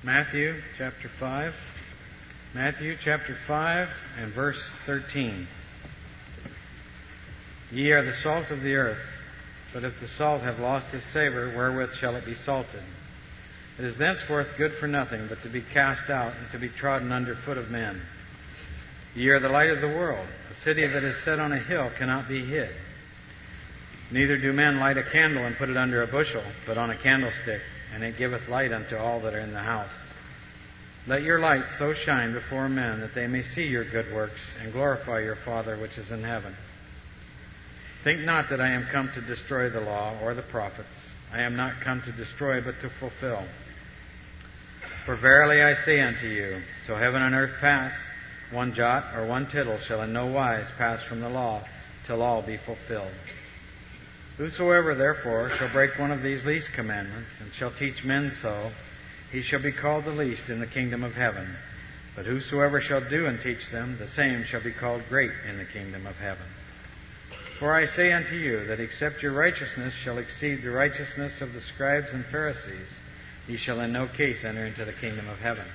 Matthew chapter 5. Matthew chapter 5 and verse 13. Ye are the salt of the earth, but if the salt have lost its savor, wherewith shall it be salted? It is thenceforth good for nothing, but to be cast out and to be trodden under foot of men. Ye are the light of the world. A city that is set on a hill cannot be hid. Neither do men light a candle and put it under a bushel, but on a candlestick, and it giveth light unto all that are in the house. Let your light so shine before men that they may see your good works and glorify your Father which is in heaven. Think not that I am come to destroy the law or the prophets. I am not come to destroy, but to fulfill. For verily I say unto you, till heaven and earth pass, one jot or one tittle shall in no wise pass from the law, till all be fulfilled. Whosoever therefore shall break one of these least commandments, and shall teach men so, he shall be called the least in the kingdom of heaven. But whosoever shall do and teach them, the same shall be called great in the kingdom of heaven. For I say unto you, that except your righteousness shall exceed the righteousness of the scribes and Pharisees, ye shall in no case enter into the kingdom of heaven.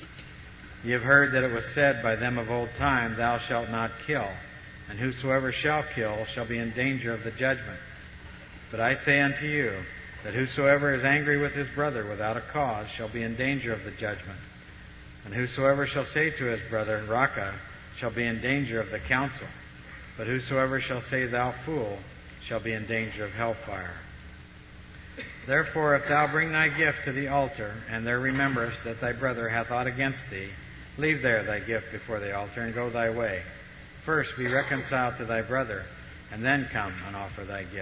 Ye have heard that it was said by them of old time, Thou shalt not kill, and whosoever shall kill shall be in danger of the judgment. But I say unto you, that whosoever is angry with his brother without a cause shall be in danger of the judgment. And whosoever shall say to his brother, Raca, shall be in danger of the council. But whosoever shall say, Thou fool, shall be in danger of hellfire. Therefore, if thou bring thy gift to the altar, and there rememberest that thy brother hath aught against thee, leave there thy gift before the altar, and go thy way. First be reconciled to thy brother, and then come and offer thy gift.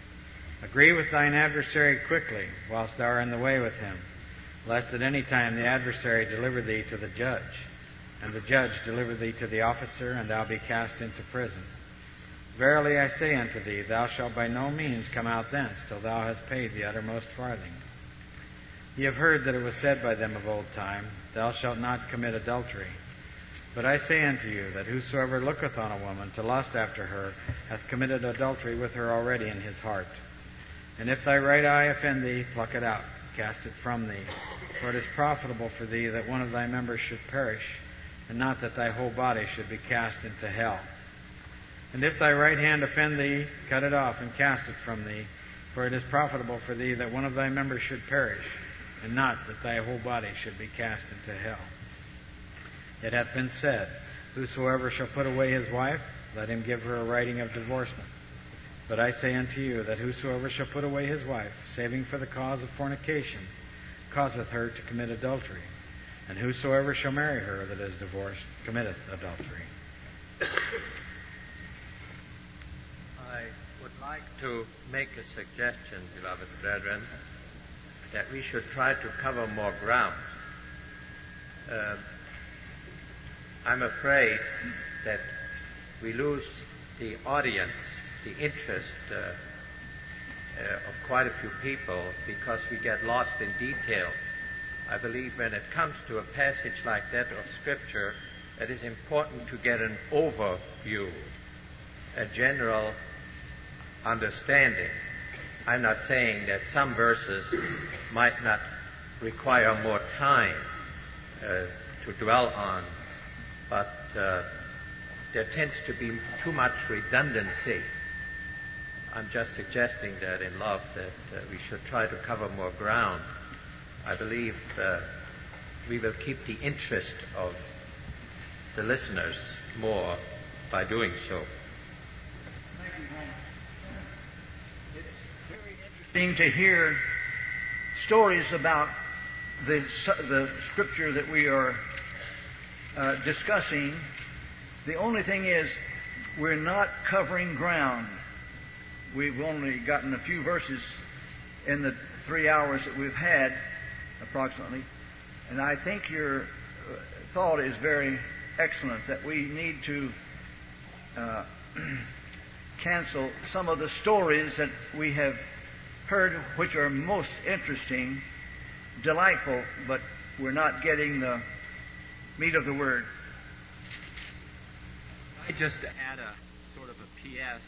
Agree with thine adversary quickly, whilst thou art in the way with him, lest at any time the adversary deliver thee to the judge, and the judge deliver thee to the officer, and thou be cast into prison. Verily I say unto thee, thou shalt by no means come out thence, till thou hast paid the uttermost farthing. Ye have heard that it was said by them of old time, Thou shalt not commit adultery. But I say unto you, that whosoever looketh on a woman to lust after her, hath committed adultery with her already in his heart. And if thy right eye offend thee, pluck it out, cast it from thee. For it is profitable for thee that one of thy members should perish, and not that thy whole body should be cast into hell. And if thy right hand offend thee, cut it off and cast it from thee. For it is profitable for thee that one of thy members should perish, and not that thy whole body should be cast into hell. It hath been said, Whosoever shall put away his wife, let him give her a writing of divorcement. But I say unto you, that whosoever shall put away his wife, saving for the cause of fornication, causeth her to commit adultery. And whosoever shall marry her that is divorced, committeth adultery. I would like to make a suggestion, beloved brethren, that we should try to cover more ground. I'm afraid that we lose the audience, the interest of quite a few people because we get lost in details. I believe when it comes to a passage like that of Scripture, it is important to get an overview, a general understanding. I'm not saying that some verses might not require more time to dwell on, but there tends to be too much redundancy. I'm just suggesting that in love that we should try to cover more ground. I believe we will keep the interest of the listeners more by doing so. Thank you, Tom. It's very interesting to hear stories about the Scripture that we are discussing. The only thing is, we're not covering ground. We've only gotten a few verses in the 3 hours that we've had, approximately. And I think your thought is very excellent, that we need to cancel some of the stories that we have heard, which are most interesting, delightful, but we're not getting the meat of the Word. I just add a sort of a P.S.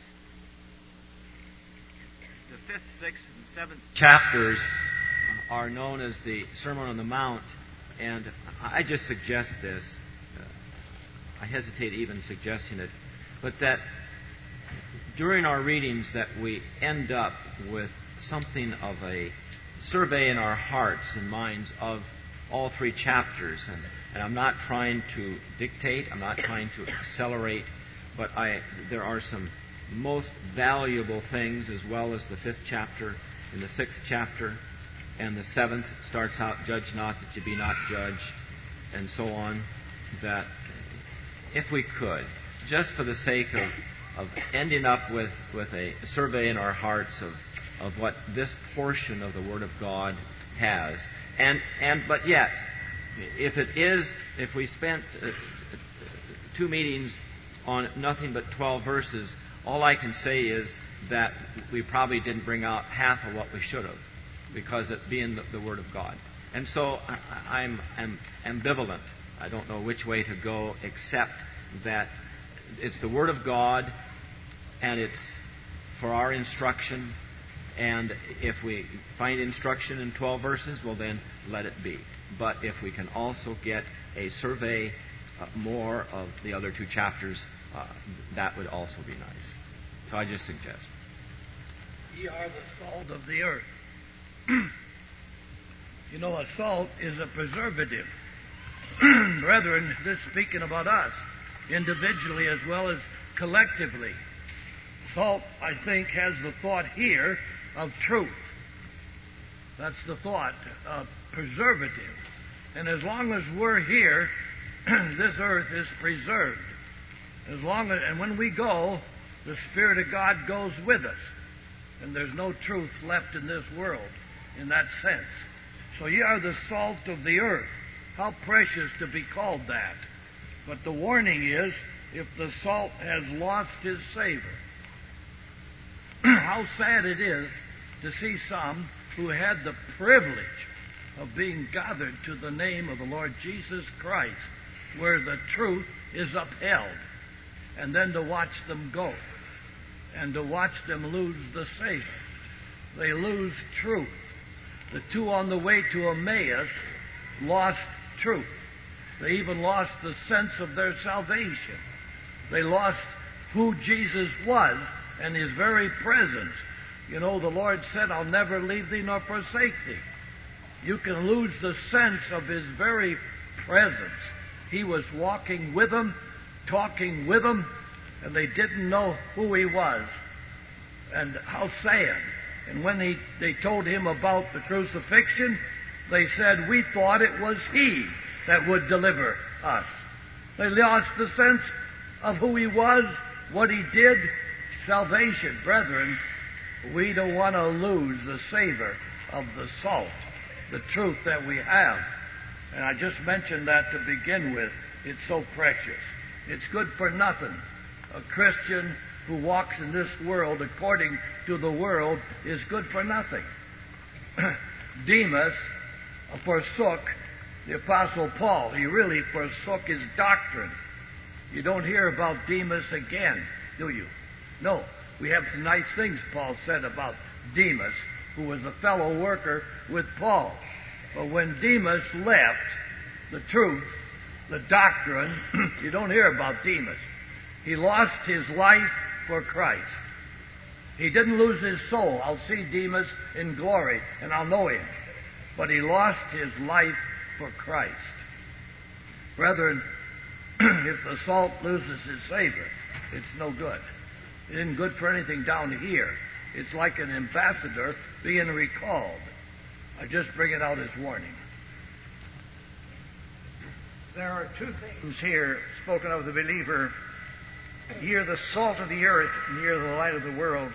The 5th, 6th, and 7th chapters are known as the Sermon on the Mount, And I just suggest this. I hesitate even suggesting it, but that during our readings that we end up with something of a survey in our hearts and minds of all three chapters. And I'm not trying to dictate, I'm not trying to accelerate, but there are some most valuable things, as well as the 5th chapter and the 6th chapter, and the 7th starts out, judge not that you be not judged, and so on, that if we could, just for the sake of ending up with a survey in our hearts of what this portion of the Word of God has, but yet, if we spent 2 meetings on nothing but 12 verses, all I can say is that we probably didn't bring out half of what we should have, because it being the Word of God. And so I'm ambivalent. I don't know which way to go, except that it's the Word of God, and it's for our instruction. And if we find instruction in 12 verses, well then let it be. But if we can also get a survey more of the other 2 chapters, that would also be nice. So I just suggest. Ye are the salt of the earth. You know, a salt is a preservative. Brethren, this is speaking about us, individually as well as collectively. Salt, I think, has the thought here of truth. That's the thought, preservative. And as long as we're here, this earth is preserved. And when we go, the Spirit of God goes with us. And there's no truth left in this world in that sense. So ye are the salt of the earth. How precious to be called that. But the warning is, if the salt has lost his savor. How sad it is to see some who had the privilege of being gathered to the name of the Lord Jesus Christ, where the truth is upheld, and then to watch them go, and to watch them lose the savor. They lose truth. The 2 on the way to Emmaus lost truth. They even lost the sense of their salvation. They lost who Jesus was and His very presence. You know, the Lord said, I'll never leave thee nor forsake thee. You can lose the sense of His very presence. He was walking with them, talking with them, and they didn't know who He was. And how sad. And when they told Him about the crucifixion, they said, we thought it was He that would deliver us. They lost the sense of who He was, what He did. Salvation, brethren, we don't want to lose the savor of the salt, the truth that we have. And I just mentioned that to begin with. It's so precious. It's good for nothing. A Christian who walks in this world according to the world is good for nothing. Demas forsook the Apostle Paul. He really forsook his doctrine. You don't hear about Demas again, do you? No. We have some nice things Paul said about Demas, who was a fellow worker with Paul. But when Demas left the truth, the doctrine, you don't hear about Demas. He lost his life for Christ. He didn't lose his soul. I'll see Demas in glory, and I'll know him. But he lost his life for Christ. Brethren, if the salt loses its savor, it's no good. It isn't good for anything down here. It's like an ambassador being recalled. I just bring it out as warning. There are 2 things here spoken of the believer. Ye are the salt of the earth, and ye are the light of the world.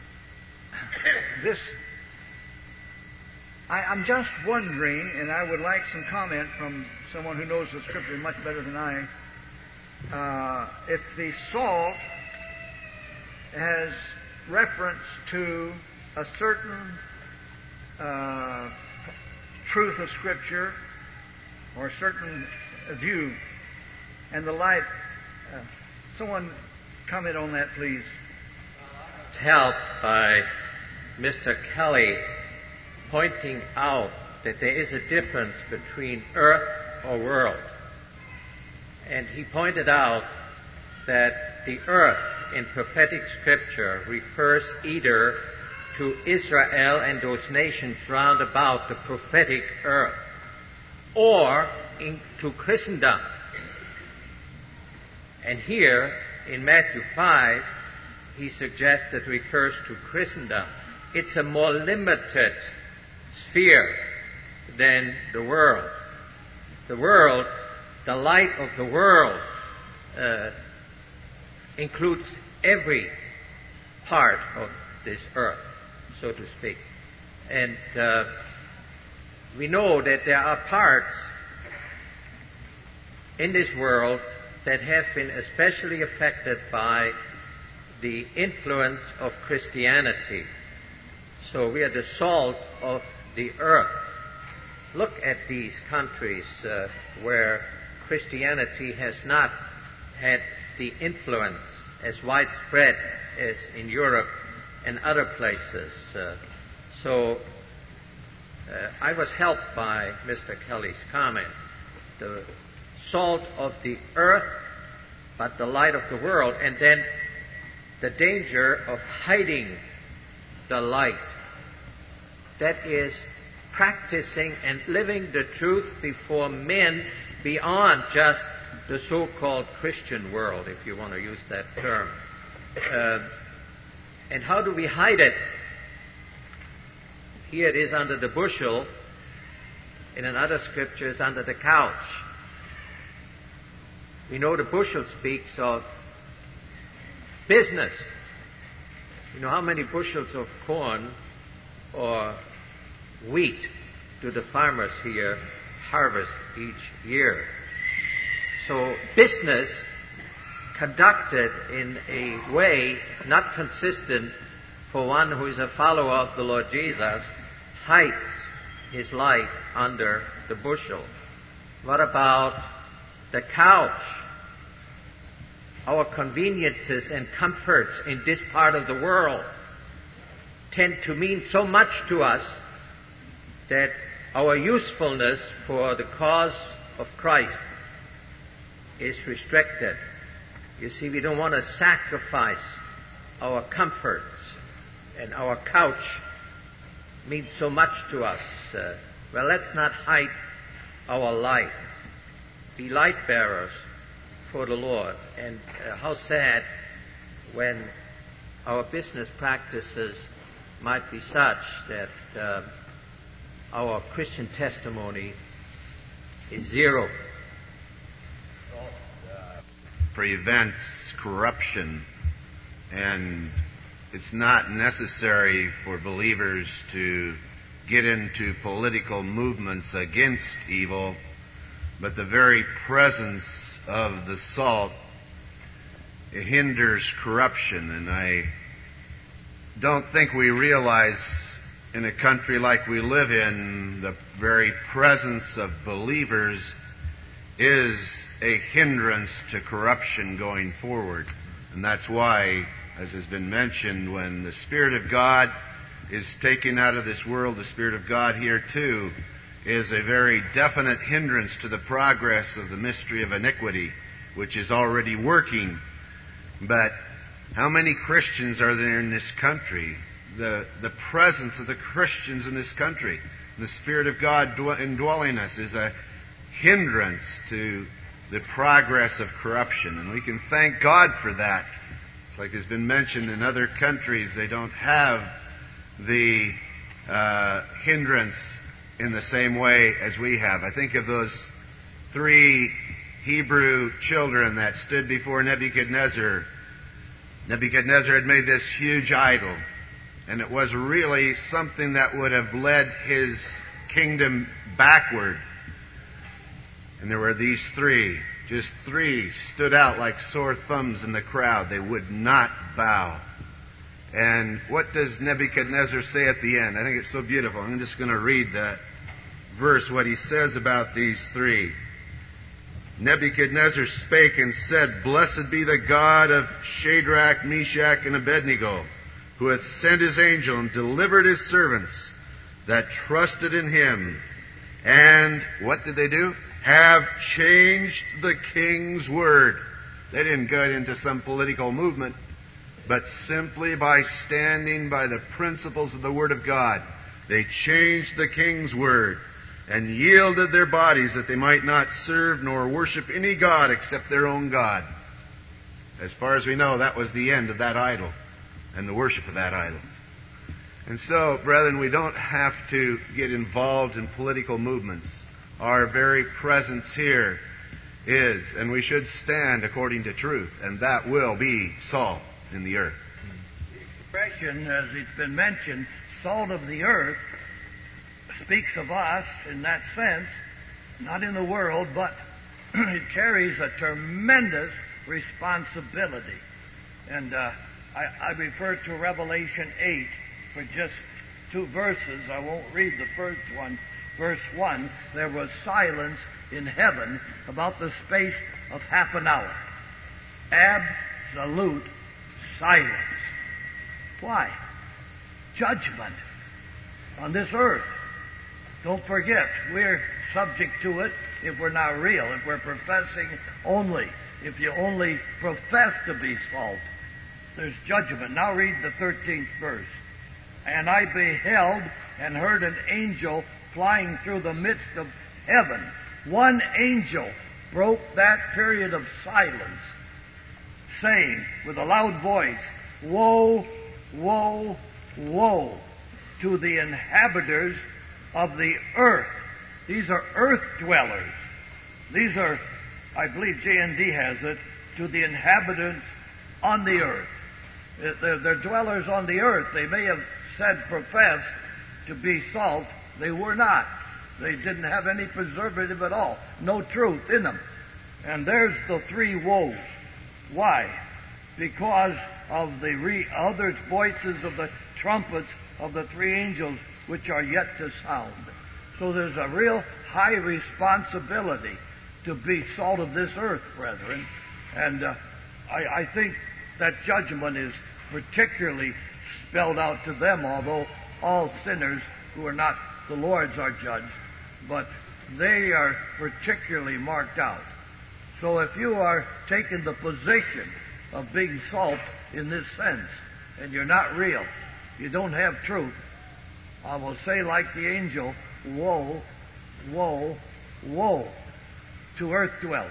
I'm just wondering, and I would like some comment from someone who knows the Scripture much better than I, if the salt has reference to a certain truth of Scripture or a certain view, and the light. Someone comment on that, please. Helped by Mr. Kelly pointing out that there is a difference between earth or world. And he pointed out that the earth in prophetic scripture refers either to Israel and those nations round about the prophetic earth, or to Christendom. And here, in Matthew 5, he suggests it refers to Christendom. It's a more limited sphere than the world. The world, the light of the world, includes every part of this earth, so to speak. And we know that there are parts in this world that have been especially affected by the influence of Christianity. So we are the salt of the earth. Look at these countries where Christianity has not had the influence as widespread as in Europe and other places. I was helped by Mr. Kelly's comment. The salt of the earth, but the light of the world, and then the danger of hiding the light. That is, practicing and living the truth before men beyond just the so-called Christian world, if you want to use that term. And how do we hide it? Here it is under the bushel. In another scripture, it's under the couch. We know the bushel speaks of business. You know how many bushels of corn or wheat do the farmers here harvest each year? So business conducted in a way not consistent for one who is a follower of the Lord Jesus hides his light under the bushel. What about the couch? Our conveniences and comforts in this part of the world tend to mean so much to us that our usefulness for the cause of Christ is restricted. You see, we don't want to sacrifice our comforts, and our couch means so much to us. Well, let's not hide our light. Be light bearers for the Lord. And how sad when our business practices might be such that our Christian testimony is zero. Prevents corruption, and it's not necessary for believers to get into political movements against evil, but the very presence of the salt hinders corruption. And I don't think we realize in a country like we live in, the very presence of believers is a hindrance to corruption going forward. And that's why, as has been mentioned, when the Spirit of God is taken out of this world, the Spirit of God here too is a very definite hindrance to the progress of the mystery of iniquity, which is already working. But how many Christians are there in this country? The presence of the Christians in this country, the Spirit of God indwelling us, is a hindrance to the progress of corruption. And we can thank God for that. It's like has been mentioned in other countries, they don't have the hindrance in the same way as we have. I think of those 3 Hebrew children that stood before Nebuchadnezzar. Nebuchadnezzar had made this huge idol, and it was really something that would have led his kingdom backward. And there were these 3, just 3, stood out like sore thumbs in the crowd. They would not bow. And what does Nebuchadnezzar say at the end? I think it's so beautiful. I'm just going to read that verse, what he says about these 3. Nebuchadnezzar spake and said, Blessed be the God of Shadrach, Meshach, and Abednego, who hath sent his angel and delivered his servants that trusted in him, And what did they do? Have changed the king's word. They didn't get into some political movement, but simply by standing by the principles of the Word of God. They changed the king's word and yielded their bodies that they might not serve nor worship any god except their own God. As far as we know, that was the end of that idol and the worship of that idol. And so, brethren, we don't have to get involved in political movements. Our very presence here is, and we should stand according to truth, and that will be salt in the earth. The expression, as it's been mentioned, salt of the earth, speaks of us in that sense, not in the world, but it carries a tremendous responsibility. And I refer to Revelation 8 for just 2 verses. I won't read the first one. Verse 1, there was silence in heaven about the space of half an hour. Absolute silence. Why? Judgment on this earth. Don't forget, we're subject to it if we're not real, if we're professing only. If you only profess to be salt, there's judgment. Now read the 13th verse. And I beheld and heard an angel flying through the midst of heaven. One angel broke that period of silence, saying with a loud voice, Woe, woe, woe to the inhabitants of the earth. These are earth dwellers. These are, I believe J&D has it, to the inhabitants on the earth. They're dwellers on the earth. They may have said professed to be salt. They were not. They didn't have any preservative at all. No truth in them. And there's the 3 woes. Why? Because of the other voices of the trumpets of the 3 angels which are yet to sound. So there's a real high responsibility to be salt of this earth, brethren. And I think that judgment is particularly spelled out to them, although all sinners who are not the Lord's are judged, but they are particularly marked out. So if you are taking the position of being salt in this sense, and you're not real, you don't have truth, I will say like the angel, woe, woe, woe to earth dwellers.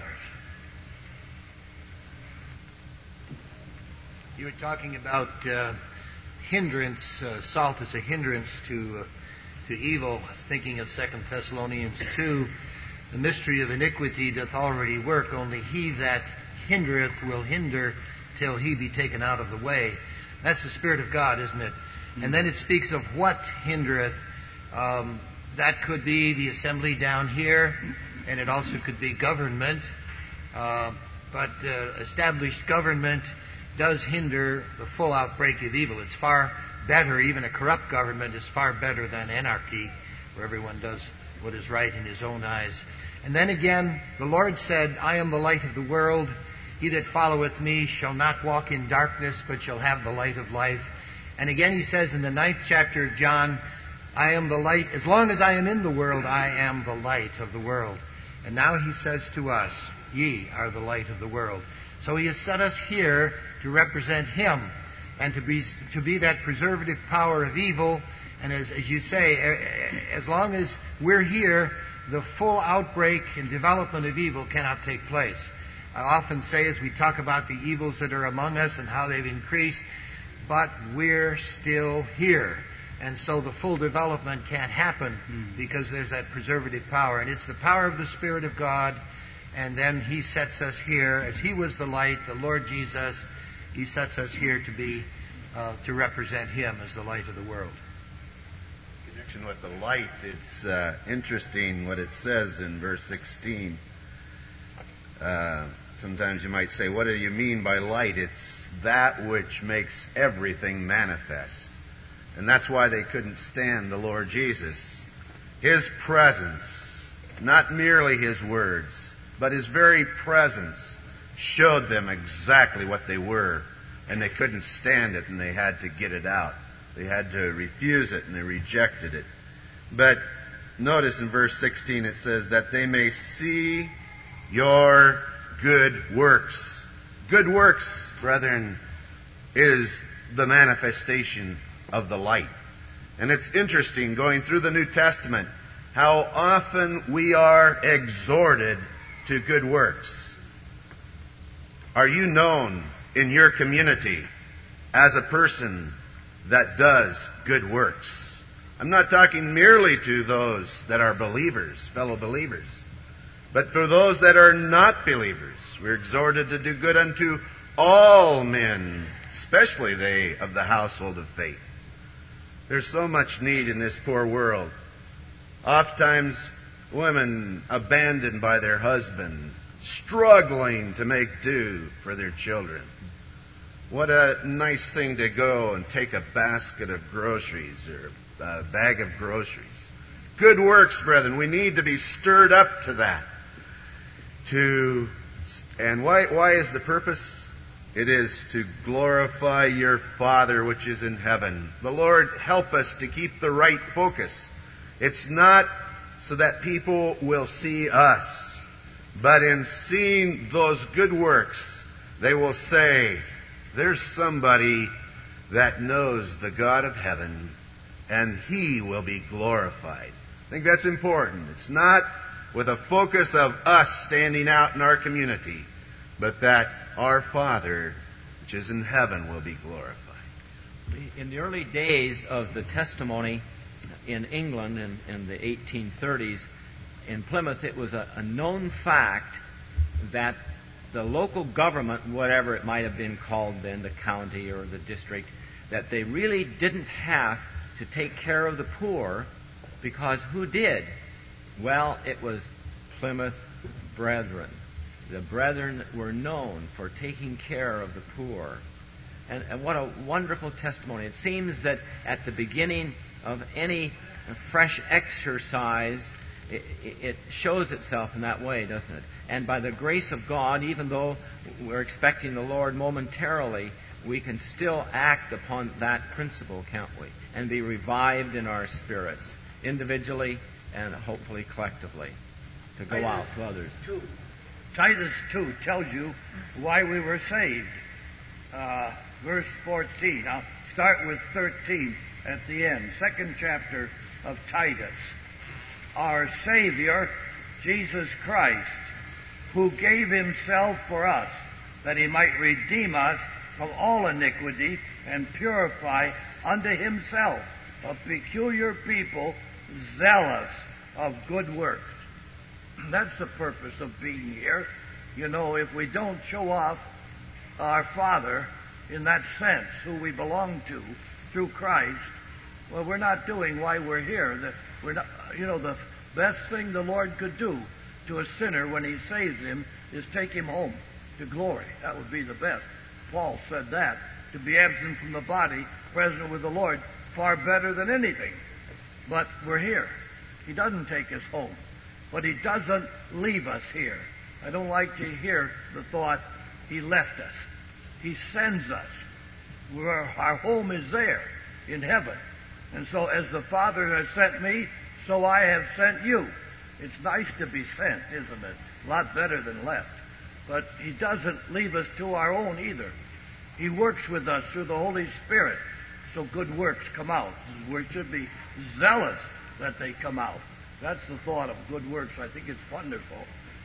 You were talking about hindrance. Salt is a hindrance to evil. I was thinking of 2 Thessalonians 2. The mystery of iniquity doth already work. Only he that hindereth will hinder till he be taken out of the way. That's the Spirit of God, isn't it? Mm-hmm. And then it speaks of what hindereth. That could be the assembly down here, and it also could be government. But established government does hinder the full outbreak of evil. It's far better, even a corrupt government is far better than anarchy, where everyone does what is right in his own eyes. And then again, the Lord said, I am the light of the world. He that followeth me shall not walk in darkness, but shall have the light of life. And again he says in the 9th chapter of John, I am the light. As long as I am in the world, I am the light of the world. And now he says to us, ye are the light of the world. So he has set us here to represent him and to be that preservative power of evil. And as you say, as long as we're here, the full outbreak and development of evil cannot take place. I often say as we talk about the evils that are among us and how they've increased, but we're still here. And so the full development can't happen because there's that preservative power. And it's the power of the Spirit of God. And then he sets us here, as he was the light, the Lord Jesus, he sets us here to be, to represent him as the light of the world. In connection with the light, it's interesting what it says in verse 16. Sometimes you might say, what do you mean by light? It's that which makes everything manifest. And that's why they couldn't stand the Lord Jesus. His presence, not merely his words, but his very presence showed them exactly what they were. And they couldn't stand it, and they had to get it out. They had to refuse it, and they rejected it. But notice in verse 16 it says, that they may see your good works. Good works, brethren, is the manifestation of the light. And it's interesting, going through the New Testament, how often we are exhorted to good works. Are you known in your community as a person that does good works? I'm not talking merely to those that are believers, fellow believers, but for those that are not believers. We're exhorted to do good unto all men, especially they of the household of faith. There's so much need in this poor world. Oftentimes, women abandoned by their husband, struggling to make do for their children. What a nice thing to go and take a basket of groceries or a bag of groceries. Good works, brethren. We need to be stirred up to that. And why is the purpose? It is to glorify your Father which is in heaven. The Lord help us to keep the right focus. It's not so that people will see us, but in seeing those good works, they will say, there's somebody that knows the God of heaven, and He will be glorified. I think that's important. It's not with a focus of us standing out in our community, but that our Father, which is in heaven, will be glorified. In the early days of the testimony in England in the 1830s, in Plymouth, it was a known fact that the local government, whatever it might have been called then, the county or the district, that they really didn't have to take care of the poor, because who did? Well, it was Plymouth Brethren. The Brethren were known for taking care of the poor. And what a wonderful testimony. It seems that at the beginning of any fresh exercise, it shows itself in that way, doesn't it? And by the grace of God, even though we're expecting the Lord momentarily, we can still act upon that principle, can't we? And be revived in our spirits, individually and hopefully collectively, to go out to others. Titus 2 tells you why we were saved. Verse 14. I'll start with 13 at the end. Second chapter of Titus. Our Savior, Jesus Christ, who gave Himself for us, that He might redeem us from all iniquity and purify unto Himself a peculiar people, zealous of good works. That's the purpose of being here. You know, if we don't show off our Father in that sense, who we belong to through Christ, well, we're not doing why we're here. We're not, the best thing the Lord could do to a sinner when He saves him is take him home to glory. That would be the best. Paul said that. To be absent from the body, present with the Lord, far better than anything. But we're here. He doesn't take us home. But He doesn't leave us here. I don't like to hear the thought, He left us. He sends us. Our home is there in heaven. And so as the Father has sent me, so I have sent you. It's nice to be sent, isn't it? A lot better than left. But He doesn't leave us to our own either. He works with us through the Holy Spirit, so good works come out. We should be zealous that they come out. That's the thought of good works. I think it's wonderful.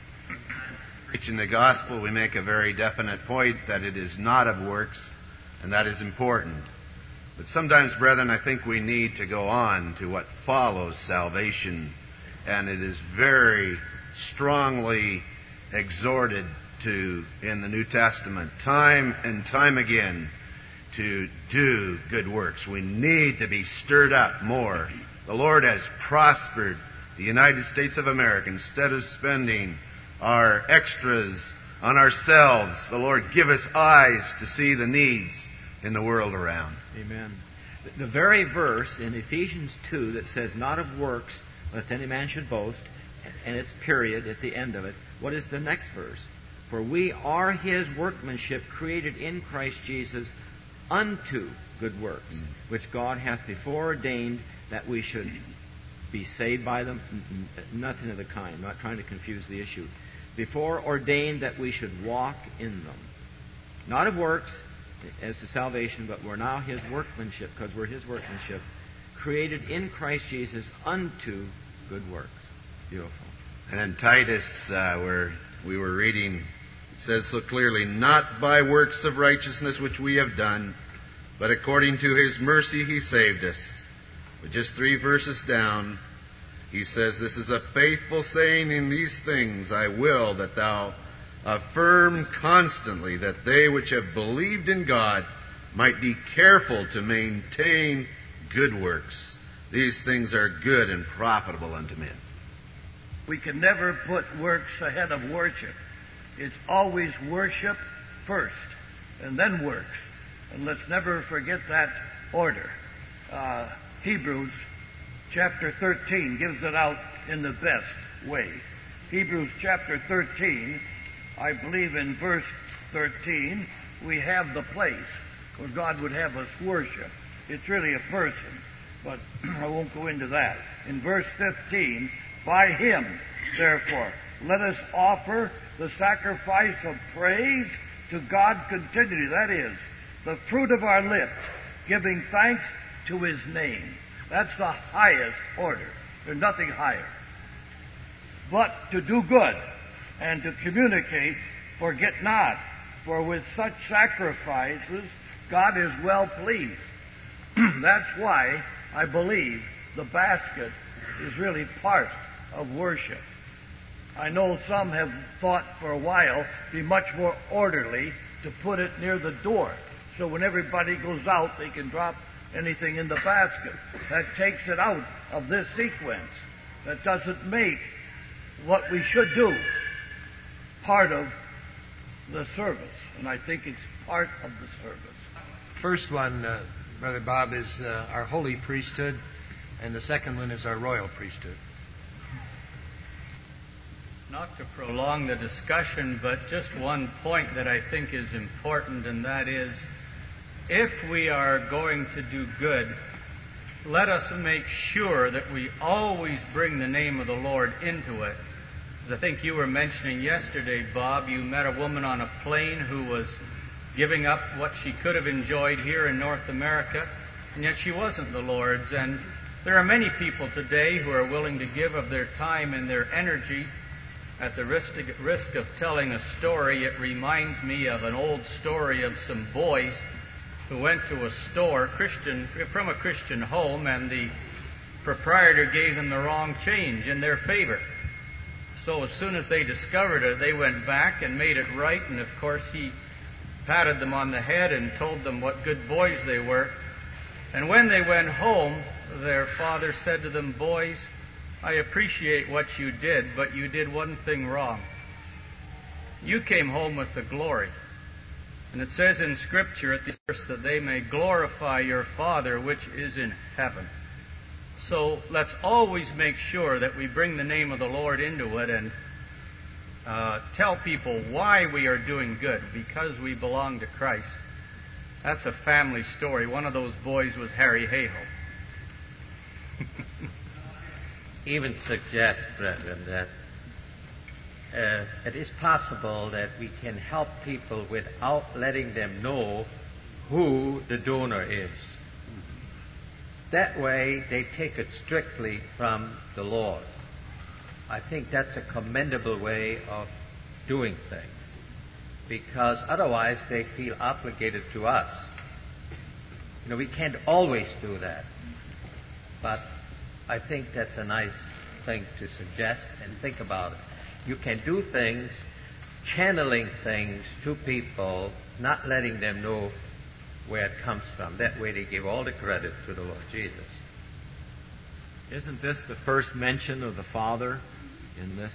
Preaching the gospel, we make a very definite point that it is not of works, and that is important. But sometimes, brethren, I think we need to go on to what follows salvation, and it is very strongly exhorted to in the New Testament, time and time again, to do good works. We need to be stirred up more. The Lord has prospered the United States of America. Instead of spending our extras on ourselves, the Lord give us eyes to see the needs in the world around. Amen. The very verse in Ephesians 2 that says, not of works, lest any man should boast, and it's period at the end of it. What is the next verse? For we are His workmanship, created in Christ Jesus unto good works, which God hath before ordained that we should be saved by them? Nothing of the kind. I'm not trying to confuse the issue. Before ordained that we should walk in them. Not of works as to salvation, but we're now His workmanship, because we're His workmanship, created in Christ Jesus unto good works. Beautiful. And in Titus, where we were reading, it says so clearly, not by works of righteousness which we have done, but according to His mercy He saved us. But just 3 verses down, he says, this is a faithful saying, in these things I will that thou affirm constantly, that they which have believed in God might be careful to maintain good works. These things are good and profitable unto men. We can never put works ahead of worship. It's always worship first, and then works. And let's never forget that order. Hebrews chapter 13 gives it out in the best way. Hebrews chapter 13, I believe in verse 13, we have the place where God would have us worship. It's really a person, but I won't go into that. In verse 15, by Him, therefore, let us offer the sacrifice of praise to God continually. That is, the fruit of our lips, giving thanks to His name. That's the highest order. There's nothing higher. But to do good and to communicate, forget not, for with such sacrifices God is well pleased. That's why I believe the basket is really part of worship. I know some have thought for a while it'd be much more orderly to put it near the door, so when everybody goes out they can drop anything in the basket. That takes it out of this sequence. That doesn't make what we should do part of the service. And I think it's part of the service. First one, Brother Bob, is our holy priesthood, and the second one is our royal priesthood. Not to prolong the discussion, but just one point that I think is important, and that is, if we are going to do good, let us make sure that we always bring the name of the Lord into it. As I think you were mentioning yesterday, Bob, you met a woman on a plane who was giving up what she could have enjoyed here in North America, and yet she wasn't the Lord's. And there are many people today who are willing to give of their time and their energy at the risk of telling a story. It reminds me of an old story of some boys who went to a store, from a Christian home, and the proprietor gave them the wrong change in their favor. So as soon as they discovered it, they went back and made it right, and of course he patted them on the head and told them what good boys they were. And when they went home, their father said to them, "Boys, I appreciate what you did, but you did one thing wrong. You came home with the glory. And it says in Scripture at the verse that they may glorify your Father which is in heaven." So let's always make sure that we bring the name of the Lord into it and tell people why we are doing good, because we belong to Christ. That's a family story. One of those boys was Harry Hayhoe. Even suggest, brethren, that it is possible that we can help people without letting them know who the donor is. That way, they take it strictly from the Lord. I think that's a commendable way of doing things, because otherwise they feel obligated to us. You know, we can't always do that, but I think that's a nice thing to suggest and think about it. You can do things, channeling things to people, not letting them know where it comes from. That way they give all the credit to the Lord Jesus. Isn't this the first mention of the Father in this?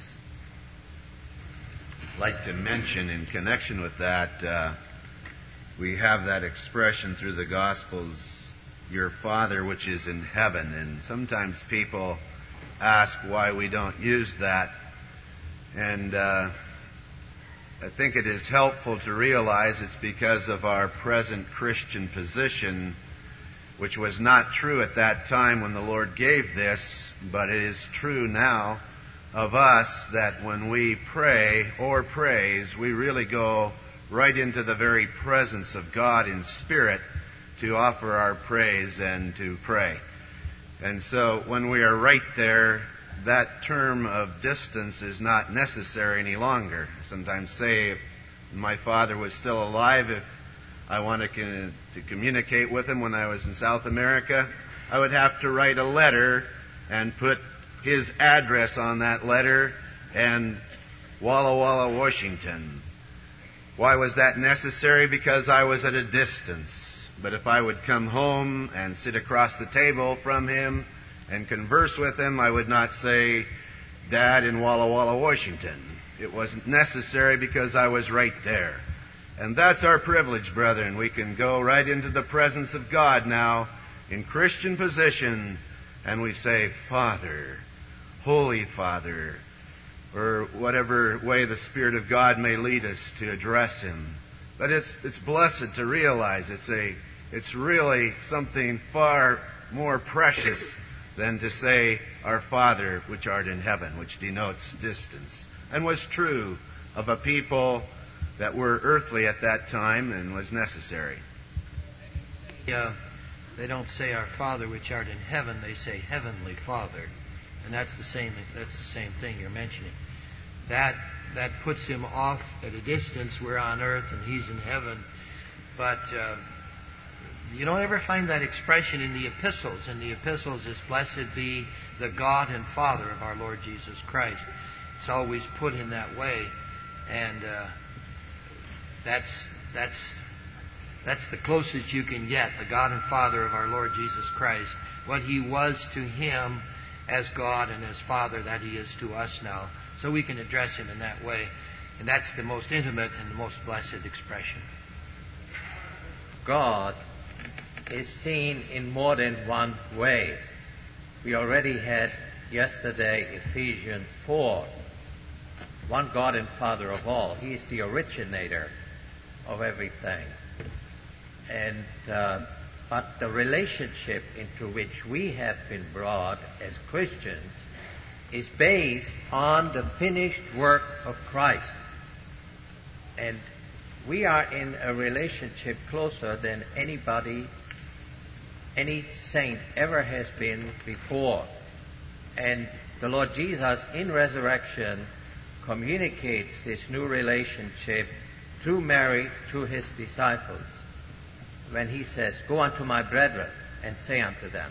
I'd like to mention in connection with that, we have that expression through the Gospels, your Father which is in heaven. And sometimes people ask why we don't use that. And I think it is helpful to realize it's because of our present Christian position which was not true at that time when the Lord gave this, but it is true now of us, that when we pray or praise, we really go right into the very presence of God in spirit to offer our praise and to pray. And so when we are right there, that term of distance is not necessary any longer. I sometimes say, if my father was still alive, if I wanted to communicate with him when I was in South America, I would have to write a letter and put his address on that letter and Walla Walla, Washington. Why was that necessary? Because I was at a distance. But if I would come home and sit across the table from him and converse with him, I would not say, Dad in Walla Walla, Washington. It wasn't necessary because I was right there. And that's our privilege, brethren. We can go right into the presence of God now in Christian position, and we say, Father, Holy Father, or whatever way the Spirit of God may lead us to address Him. But it's blessed to realize it's really something far more precious than to say, Our Father which art in heaven, which denotes distance, and was true of a people that were earthly at that time and was necessary. They don't say Our Father which art in heaven, they say Heavenly Father. And that's the same thing you're mentioning. That puts him off at a distance. We're on earth and he's in heaven. But you don't ever find that expression in the epistles. In the epistles, it's blessed be the God and Father of our Lord Jesus Christ. It's always put in that way. And that's the closest you can get, the God and Father of our Lord Jesus Christ. What He was to Him as God and as Father, that He is to us now. So we can address Him in that way. And that's the most intimate and the most blessed expression. God is seen in more than one way. We already had yesterday Ephesians 4. One God and Father of all. He is the originator of everything. And but the relationship into which we have been brought as Christians is based on the finished work of Christ. And we are in a relationship closer than any saint ever has been before. And the Lord Jesus in resurrection communicates this new relationship through Mary to His disciples when He says, Go unto my brethren and say unto them.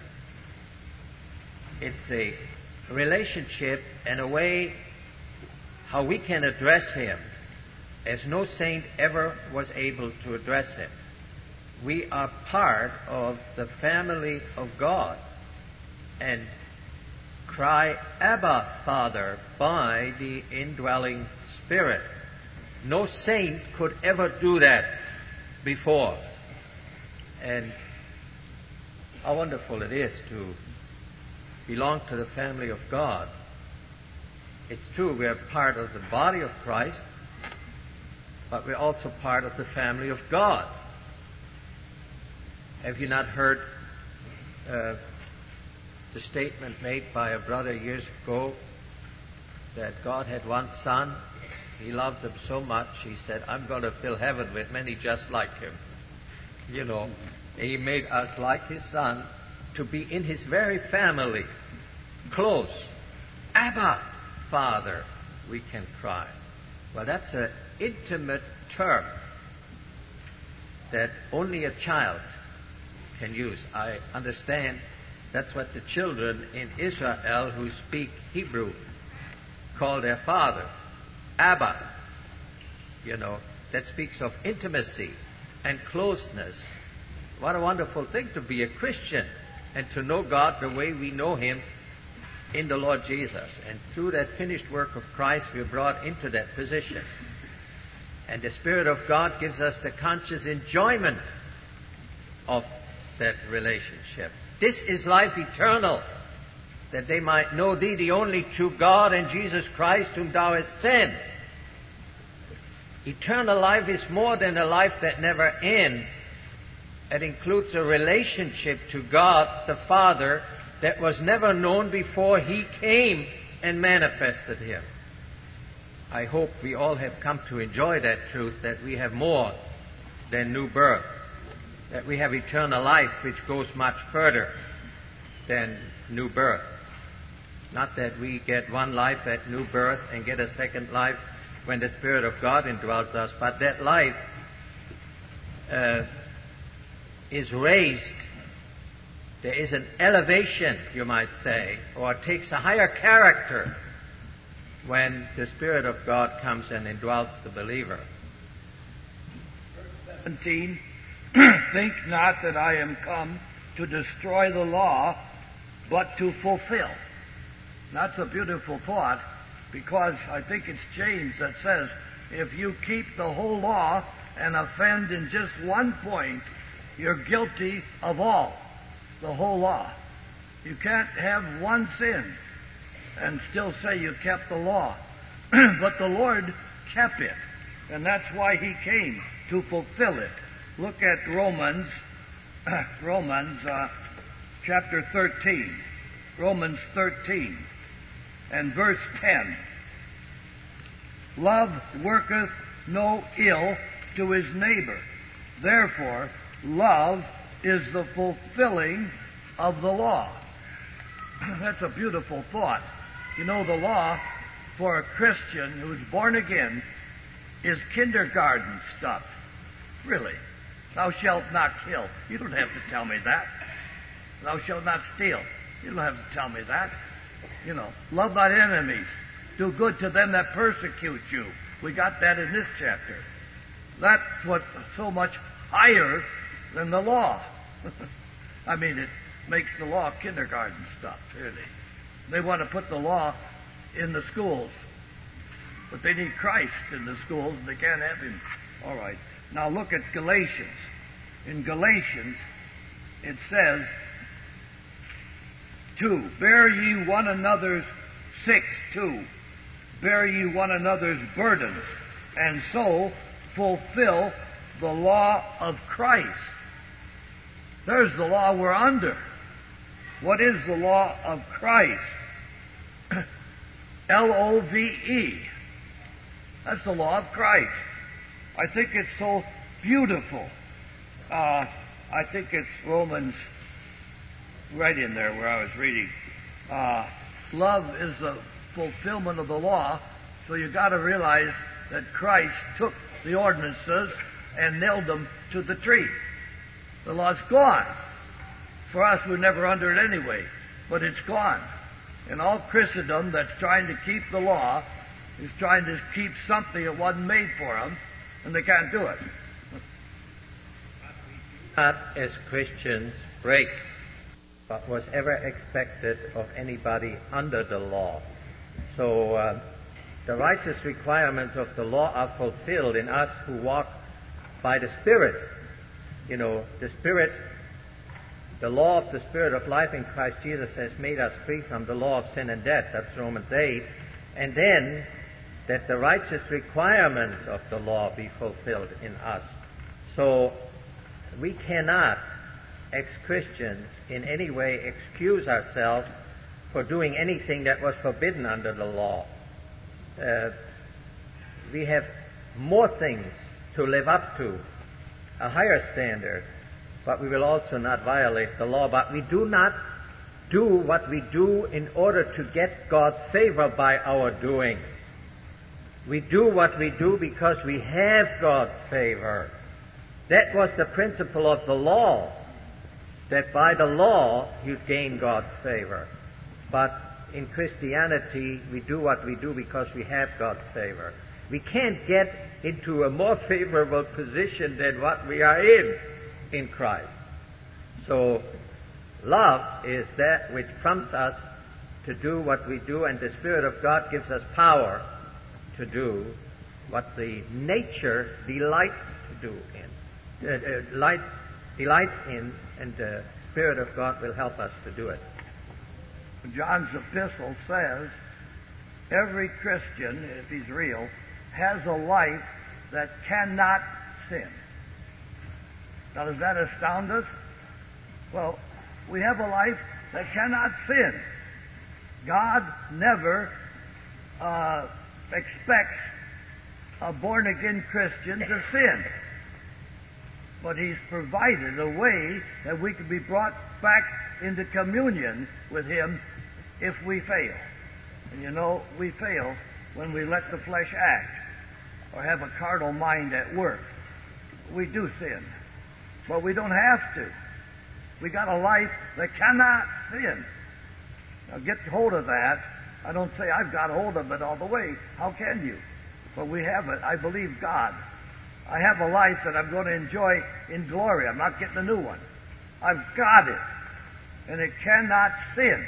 It's a relationship and a way how we can address Him as no saint ever was able to address Him. We are part of the family of God and cry, Abba, Father, by the indwelling Spirit. No saint could ever do that before. And how wonderful it is to belong to the family of God. It's true, we are part of the body of Christ, but we're also part of the family of God. Have you not heard the statement made by a brother years ago that God had one son? He loved him so much, he said, I'm going to fill heaven with many just like him. You know, He made us like His Son to be in His very family, close. Abba, Father, we can cry. Well, that's an intimate term that only a child can use. I understand that's what the children in Israel who speak Hebrew call their father. Abba. You know, that speaks of intimacy and closeness. What a wonderful thing to be a Christian and to know God the way we know Him in the Lord Jesus. And through that finished work of Christ, we are brought into that position. And the Spirit of God gives us the conscious enjoyment of that relationship. This is life eternal, that they might know Thee, the only true God, and Jesus Christ, whom Thou hast sent. Eternal life is more than a life that never ends. It includes a relationship to God the Father that was never known before He came and manifested Him. I hope we all have come to enjoy that truth, that we have more than new birth, that we have eternal life which goes much further than new birth. Not that we get one life at new birth and get a second life when the Spirit of God indwells us, but that life is raised. There is an elevation, you might say, or takes a higher character when the Spirit of God comes and indwells the believer. 17, think not that I am come to destroy the law, but to fulfill. That's a beautiful thought, because I think it's James that says, if you keep the whole law and offend in just one point, you're guilty of all, the whole law. You can't have one sin and still say you kept the law. But the Lord kept it, and that's why He came, to fulfill it. Look at Romans chapter 13. Romans 13 and verse 10. Love worketh no ill to his neighbor. Therefore, love is the fulfilling of the law. That's a beautiful thought. You know, the law for a Christian who's born again is kindergarten stuff. Really. Thou shalt not kill. You don't have to tell me that. Thou shalt not steal. You don't have to tell me that. You know, love thy enemies. Do good to them that persecute you. We got that in this chapter. That's what's so much higher than the law. I mean, it makes the law kindergarten stuff, really. They want to put the law in the schools. But they need Christ in the schools, and they can't have Him. All right. Now look at Galatians. In Galatians, it says, 2, bear ye one another's 6:2, bear ye one another's burdens, and so fulfill the law of Christ. There's the law we're under. What is the law of Christ? Love. That's the law of Christ. I think it's so beautiful. I think it's Romans, right in there where I was reading. Love is the fulfillment of the law, so you've got to realize that Christ took the ordinances and nailed them to the tree. The law's gone. For us, we're never under it anyway, but it's gone. And all Christendom that's trying to keep the law is trying to keep something that wasn't made for them, and they can't do it. Not as Christians break what was ever expected of anybody under the law. So the righteous requirements of the law are fulfilled in us who walk by the Spirit. You know, the Spirit, the law of the Spirit of life in Christ Jesus has made us free from the law of sin and death. That's Romans 8. And then that the righteous requirements of the law be fulfilled in us. So we cannot, ex-Christians, in any way excuse ourselves for doing anything that was forbidden under the law. We have more things to live up to, a higher standard, but we will also not violate the law. But we do not do what we do in order to get God's favor by our doing. We do what we do because we have God's favor. That was the principle of the law, that by the law you'd gain God's favor. But in Christianity, we do what we do because we have God's favor. We can't get into a more favorable position than what we are in Christ. So, love is that which prompts us to do what we do, and the Spirit of God gives us power to do what the nature delights to do delights in, and the Spirit of God will help us to do it. John's epistle says every Christian, if he's real, has a life that cannot sin. Now, does that astound us? Well, we have a life that cannot sin. God never expects a born-again Christian to sin. But He's provided a way that we can be brought back into communion with Him if we fail. And you know, we fail when we let the flesh act or have a carnal mind at work. We do sin. But we don't have to. We got a life that cannot sin. Now get hold of that. I don't say I've got hold of it all the way. How can you? But we have it. I believe God. I have a life that I'm going to enjoy in glory. I'm not getting a new one. I've got it. And it cannot sin.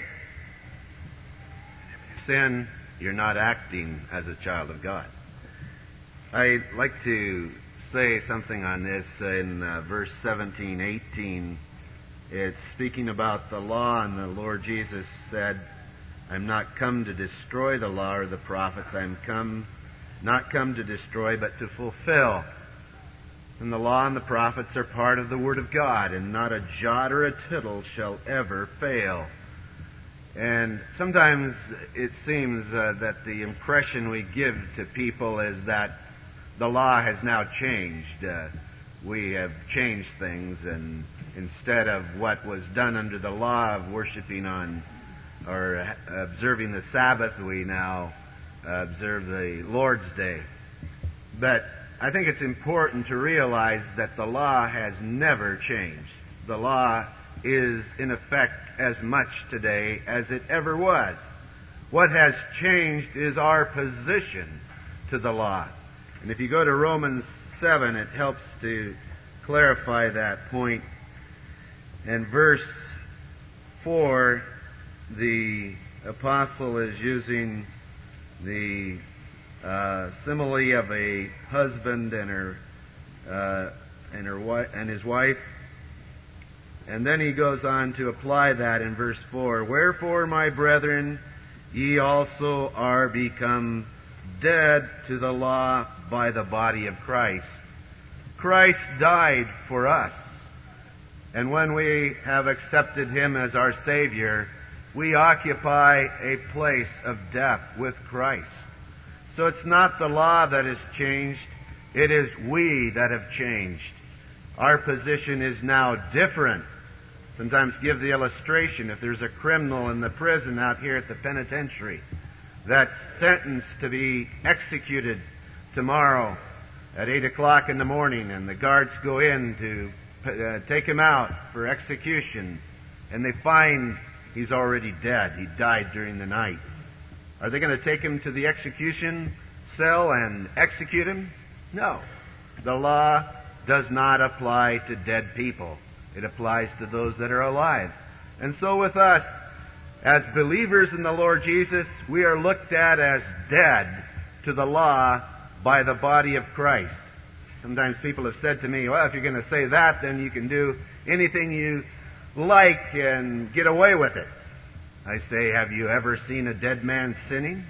Sin, you're not acting as a child of God. I'd like to say something on this in verse 17, 18. It's speaking about the law, and the Lord Jesus said, I'm not come to destroy the law or the prophets. I'm not come to destroy, but to fulfill. And the law and the prophets are part of the Word of God, and not a jot or a tittle shall ever fail. And sometimes it seems that the impression we give to people is that the law has now changed. We have changed things, and instead of what was done under the law of worshiping on or observing the Sabbath, we now observe the Lord's Day. But I think it's important to realize that the law has never changed. The law is in effect as much today as it ever was. What has changed is our position to the law. And if you go to Romans 7, it helps to clarify that point. In verse 4, the apostle is using the simile of a husband and his wife. And then he goes on to apply that in verse 4. Wherefore, my brethren, ye also are become dead to the law by the body of Christ. Christ died for us. And when we have accepted Him as our Savior, we occupy a place of death with Christ. So it's not the law that has changed, it is we that have changed. Our position is now different. Sometimes give the illustration. If there's a criminal in the prison out here at the penitentiary that's sentenced to be executed tomorrow at 8 o'clock in the morning, and the guards go in to take him out for execution, and they find he's already dead. He died during the night. Are they going to take him to the execution cell and execute him? No. The law does not apply to dead people. It applies to those that are alive. And so with us, as believers in the Lord Jesus, we are looked at as dead to the law by the body of Christ. Sometimes people have said to me, well, if you're going to say that, then you can do anything you like and get away with it. I say, have you ever seen a dead man sinning?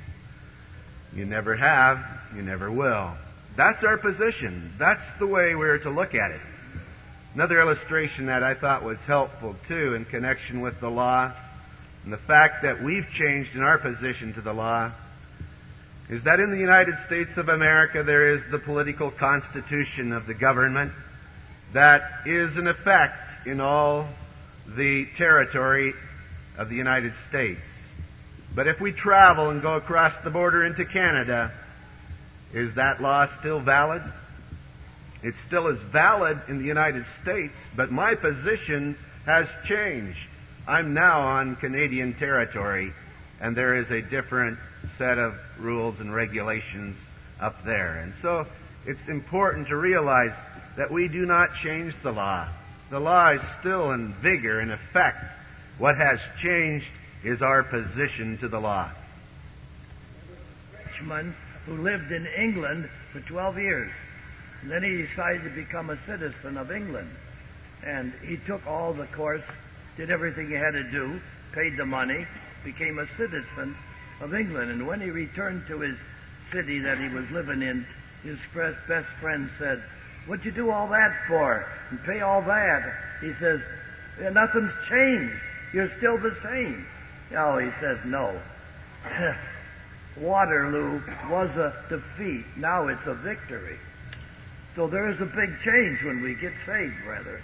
You never have. You never will. That's our position. That's the way we're to look at it. Another illustration that I thought was helpful, too, in connection with the law, and the fact that we've changed in our position to the law, is that in the United States of America there is the political constitution of the government that is in effect in all the territory of the United States. But if we travel and go across the border into Canada, is that law still valid? It still is valid in the United States, but my position has changed. I'm now on Canadian territory, and there is a different set of rules and regulations up there. And so it's important to realize that we do not change the law. The law is still in vigor, in effect. What has changed is our position to the law. Frenchman who lived in England for 12 years. And then he decided to become a citizen of England. And he took all the course, did everything he had to do, paid the money, became a citizen of England. And when he returned to his city that he was living in, his best friend said, What'd you do all that for? And pay all that? He says, nothing's changed. You're still the same. No, he says, no. Waterloo was a defeat. Now it's a victory. So there is a big change when we get saved, brother.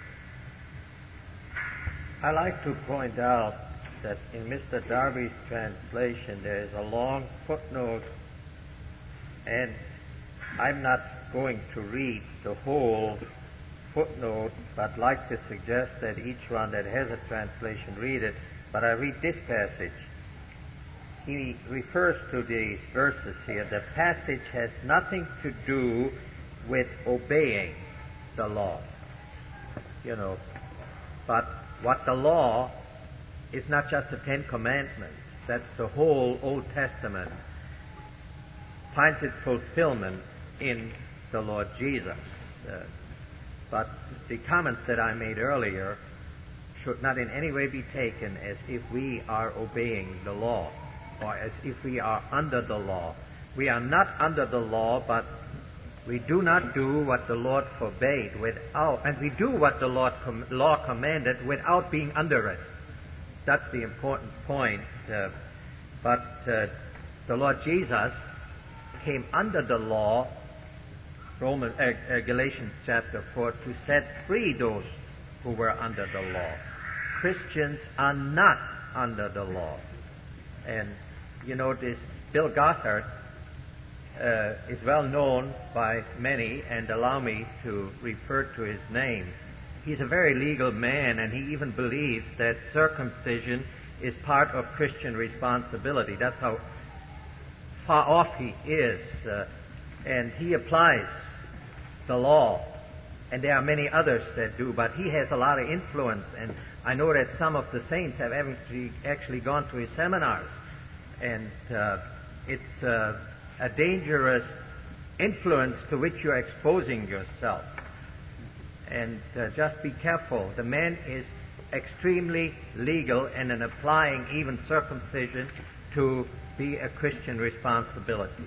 I like to point out that in Mr. Darby's translation there is a long footnote, and I'm not going to read the whole footnote, but like to suggest that each one that has a translation read it. But I read this passage. He refers to these verses here. The passage has nothing to do with obeying the law. But what the law is not just the Ten Commandments. That's the whole Old Testament. Finds its fulfillment in the Lord Jesus. But the comments that I made earlier should not in any way be taken as if we are obeying the law or as if we are under the law. We are not under the law, but we do not do what the Lord forbade and we do what the law commanded without being under it. That's the important point. But the Lord Jesus came under the law, Galatians chapter 4, to set free those who were under the law. Christians are not under the law. And this Bill Gothard is well known by many, and allow me to refer to his name. He's a very legal man, and he even believes that circumcision is part of Christian responsibility. That's how far off he is. And he applies the law. And there are many others that do, but he has a lot of influence. And I know that some of the saints have actually gone to his seminars. And it's a dangerous influence to which you're exposing yourself. And just be careful. The man is extremely legal and in applying even circumcision to be a Christian responsibility.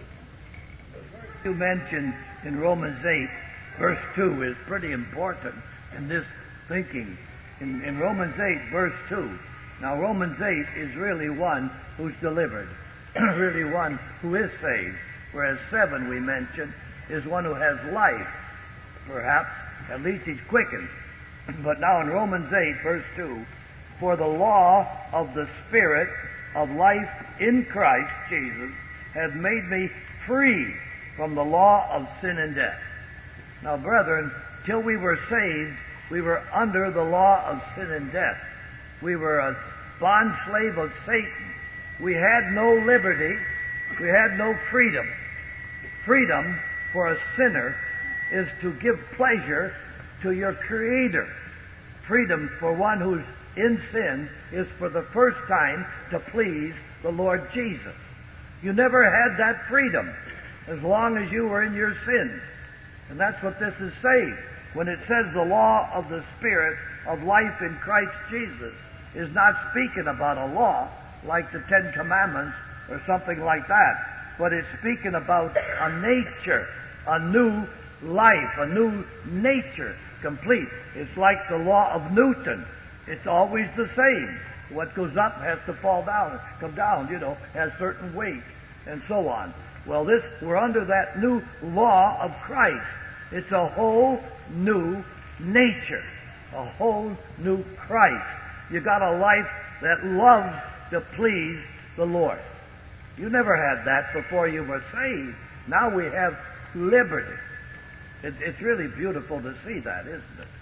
You mentioned in Romans 8, verse 2 is pretty important in this thinking. In Romans 8, verse 2. Now, Romans 8 is really one who's delivered, really one who is saved, whereas 7 we mentioned is one who has life, perhaps. At least he's quickened. But now in Romans 8, verse 2, for the law of the Spirit of life in Christ Jesus has made me free from the law of sin and death. Now, brethren, till we were saved, we were under the law of sin and death. We were a bond slave of Satan. We had no liberty. We had no freedom. Freedom for a sinner is to give pleasure to your Creator. Freedom for one who's in sin is for the first time to please the Lord Jesus. You never had that freedom as long as you were in your sins. And that's what this is saying. When it says the law of the Spirit of life in Christ Jesus is not speaking about a law like the Ten Commandments or something like that, but it's speaking about a nature, a new life, a new nature, complete. It's like the law of Newton. It's always the same. What goes up has to fall down, come down, has certain weight, and so on. Well, we're under that new law of Christ. It's a whole new nature, a whole new Christ. You got a life that loves to please the Lord. You never had that before you were saved. Now we have liberty. It's really beautiful to see that, isn't it?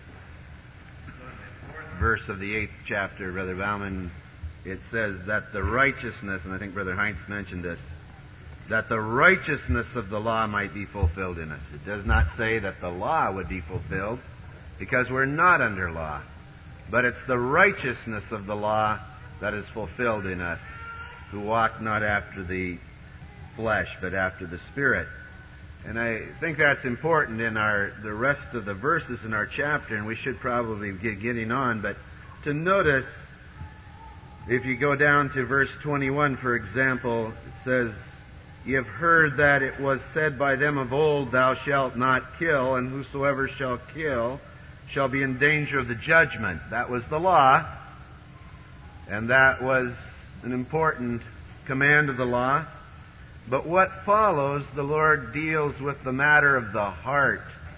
Verse of the 8th chapter, Brother Bauman, it says that the righteousness, and I think Brother Heinz mentioned this, that the righteousness of the law might be fulfilled in us. It does not say that the law would be fulfilled, because we're not under law. But it's the righteousness of the law that is fulfilled in us, who walk not after the flesh, but after the Spirit. And I think that's important in the rest of the verses in our chapter, and we should probably get getting on. But to notice, if you go down to verse 21, for example, it says, Ye have heard that it was said by them of old, Thou shalt not kill, and whosoever shall kill shall be in danger of the judgment. That was the law, and that was an important command of the law. But what follows, the Lord deals with the matter of the heart.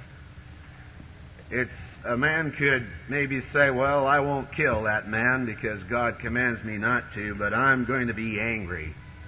A man could maybe say, well, I won't kill that man because God commands me not to, but I'm going to be angry.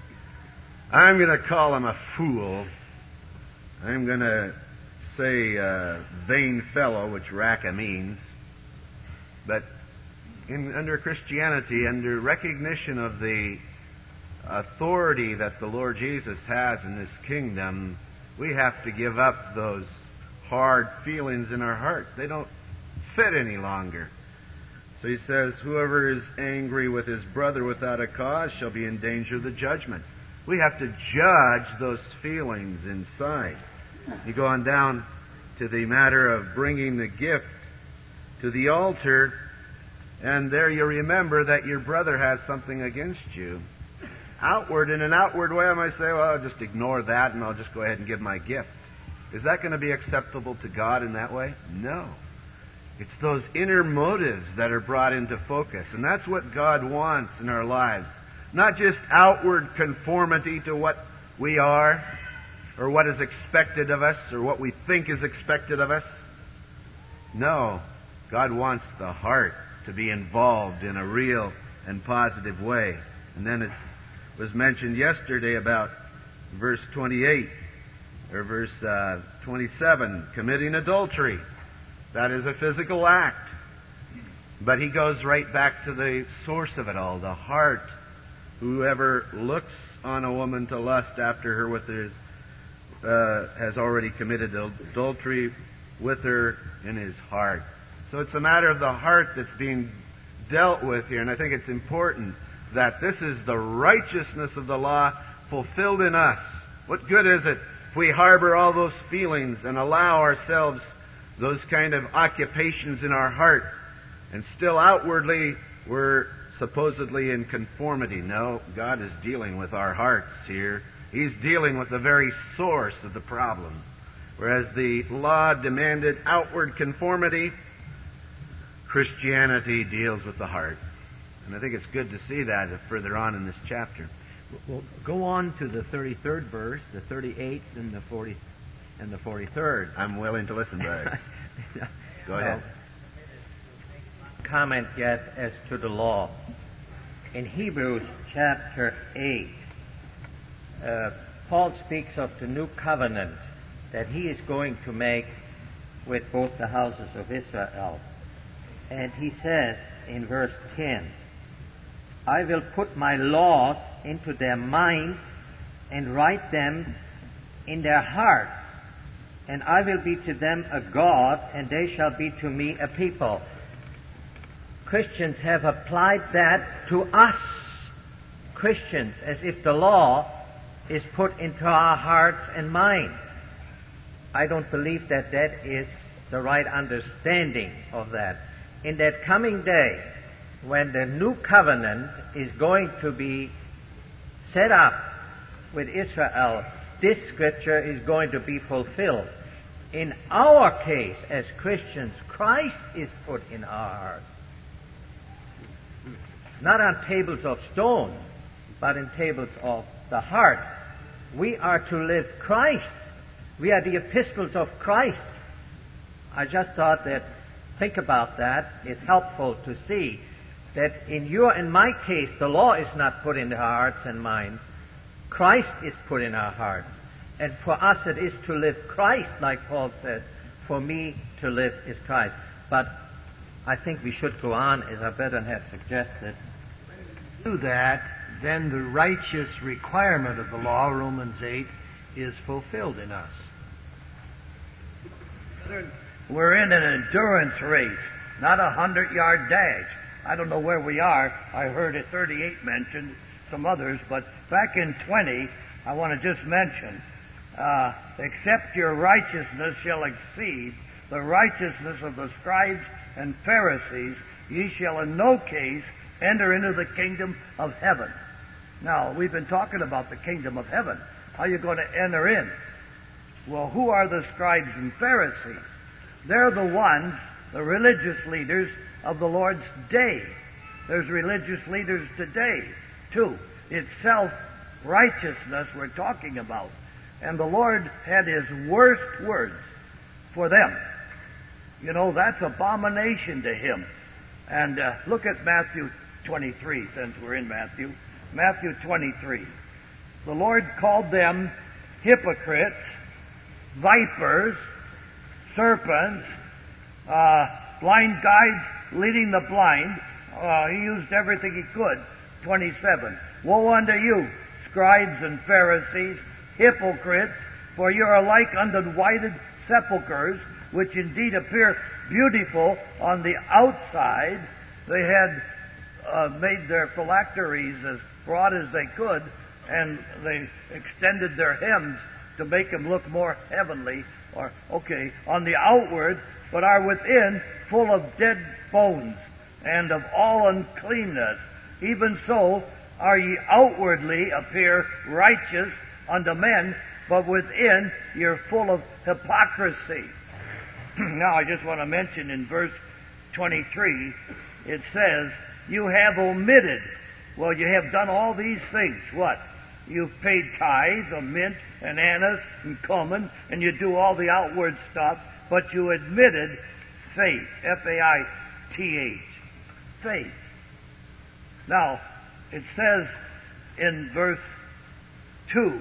I'm going to call him a fool. I'm going to say vain fellow, which raka means. But under Christianity, under recognition of the authority that the Lord Jesus has in this kingdom, we have to give up those hard feelings in our heart. They don't fit any longer. So he says, whoever is angry with his brother without a cause shall be in danger of the judgment. We have to judge those feelings inside. You go on down to the matter of bringing the gift to the altar, and there you remember that your brother has something against you. In an outward way, I might say, well, I'll just ignore that and I'll just go ahead and give my gift. Is that going to be acceptable to God in that way? No. It's those inner motives that are brought into focus, and that's what God wants in our lives. Not just outward conformity to what we are, or what is expected of us, or what we think is expected of us. No. God wants the heart to be involved in a real and positive way. And then it was mentioned yesterday about verse 28, or verse 27, committing adultery. That is a physical act. But he goes right back to the source of it all, the heart. Whoever looks on a woman to lust after her has already committed adultery with her in his heart. So it's a matter of the heart that's being dealt with here, and I think it's important that this is the righteousness of the law fulfilled in us. What good is it if we harbor all those feelings and allow ourselves those kind of occupations in our heart, and still outwardly we're supposedly in conformity? No, God is dealing with our hearts here. He's dealing with the very source of the problem. Whereas the law demanded outward conformity, Christianity deals with the heart. And I think it's good to see that further on in this chapter. We'll go on to the 33rd verse, the 38th, and the 43rd. I'm willing to listen, brother. Go ahead. Comment yet as to the law. In Hebrews chapter 8, Paul speaks of the new covenant that he is going to make with both the houses of Israel. And he says in verse 10, I will put my laws into their minds and write them in their hearts, and I will be to them a God, and they shall be to me a people. Christians have applied that to us, Christians, as if the law is put into our hearts and minds. I don't believe that that is the right understanding of that. In that coming day, when the new covenant is going to be set up with Israel, this scripture is going to be fulfilled. In our case, as Christians, Christ is put in our hearts. Not on tables of stone, but in tables of the heart. We are to live Christ. We are the epistles of Christ. I just thought that, think about that. It's helpful to see that in your and my case, the law is not put in our hearts and minds. Christ is put in our hearts. And for us it is to live Christ, like Paul said. For me to live is Christ. But I think we should go on, as our brethren have suggested. Do that, then the righteous requirement of the law, Romans 8, is fulfilled in us. We're in an endurance race, not a 100-yard dash. I don't know where we are. I heard at 38 mentioned, some others, but back in 20, I want to just mention, except your righteousness shall exceed the righteousness of the scribes and Pharisees, ye shall in no case enter into the kingdom of heaven. Now, we've been talking about the kingdom of heaven. How are you going to enter in? Well, who are the scribes and Pharisees? They're the ones, the religious leaders of the Lord's day. There's religious leaders today, too. It's self-righteousness we're talking about. And the Lord had His worst words for them. You know, that's abomination to Him. And look at Matthew 23, since we're in Matthew. Matthew 23. The Lord called them hypocrites, vipers, serpents, blind guides leading the blind. He used everything he could. 27. Woe unto you, scribes and Pharisees, hypocrites, for you are like unto whited sepulchres, which indeed appear beautiful on the outside. They had made their phylacteries as broad as they could, and they extended their hems to make them look more heavenly, on the outward, but are within full of dead bones and of all uncleanness. Even so are ye outwardly appear righteous unto men, but within you're full of hypocrisy. Now I just want to mention in verse 23, it says, you have omitted. Well, you have done all these things. What? You've paid tithes of mint and anise and cumin, and you do all the outward stuff, but you omitted faith. F-A-I-T-H. Faith. Now, it says in verse 2,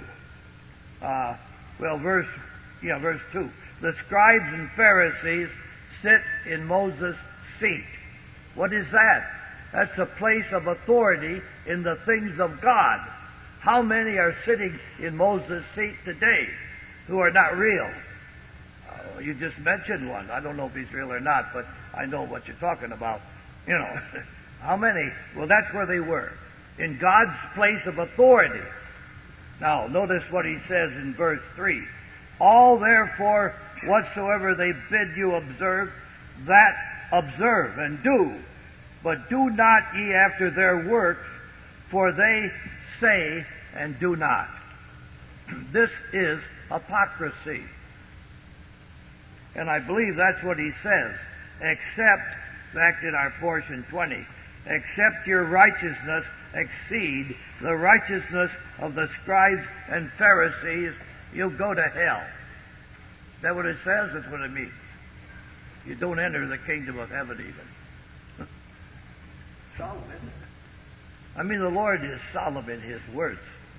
verse 2, the scribes and Pharisees sit in Moses' seat. What is that? That's a place of authority in the things of God. How many are sitting in Moses' seat today who are not real? You just mentioned one. I don't know if he's real or not, but I know what you're talking about. You know, how many? Well, that's where they were, in God's place of authority. Now, notice what he says in verse 3. All therefore whatsoever they bid you observe, that observe and do. But do not ye after their works, for they say and do not. This is hypocrisy. And I believe that's what he says. Except, back in our portion 20, except your righteousness exceed the righteousness of the scribes and Pharisees, you'll go to hell. Is that what it says? That's what it means. You don't enter the kingdom of heaven even. Solemn, isn't it? I mean, the Lord is solemn in His words.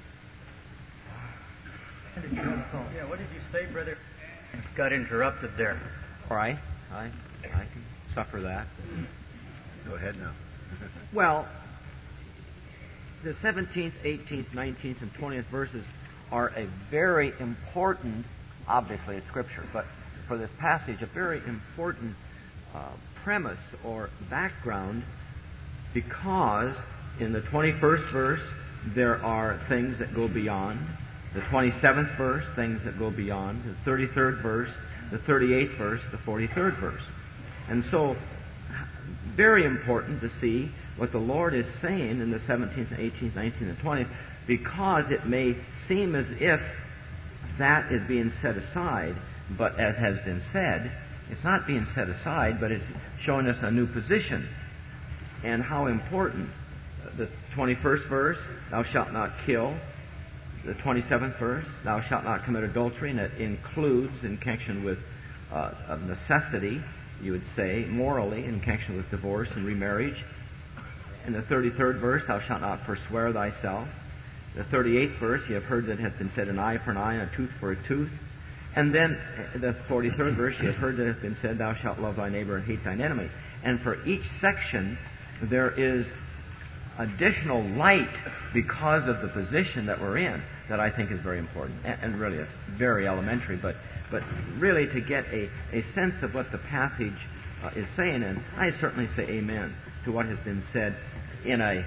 Yeah, what did you say, brother? Got interrupted there. All right. I can suffer that. Go ahead now. Well, the 17th, 18th, 19th, and 20th verses are a very important, obviously it's Scripture, but for this passage, a very important premise or background, because in the 21st verse, there are things that go beyond. The 27th verse, things that go beyond. The 33rd verse, the 38th verse, the 43rd verse. And so, very important to see what the Lord is saying in the 17th, 18th, 19th, and 20th, because it may seem as if that is being set aside, but as has been said, it's not being set aside, but it's showing us a new position and how important. The 21st verse, thou shalt not kill. The 27th verse, thou shalt not commit adultery, and it includes, in connection with of necessity, you would say, morally, in connection with divorce and remarriage. In the 33rd verse, thou shalt not forswear thyself. The 38th verse, you have heard that it hath been said, an eye for an eye and a tooth for a tooth. And then the 43rd verse, you have heard that it hath been said, thou shalt love thy neighbor and hate thine enemy. And for each section, there is additional light because of the position that we're in that I think is very important. And really, it's very elementary, but really to get a sense of what the passage is saying, and I certainly say amen to what has been said in a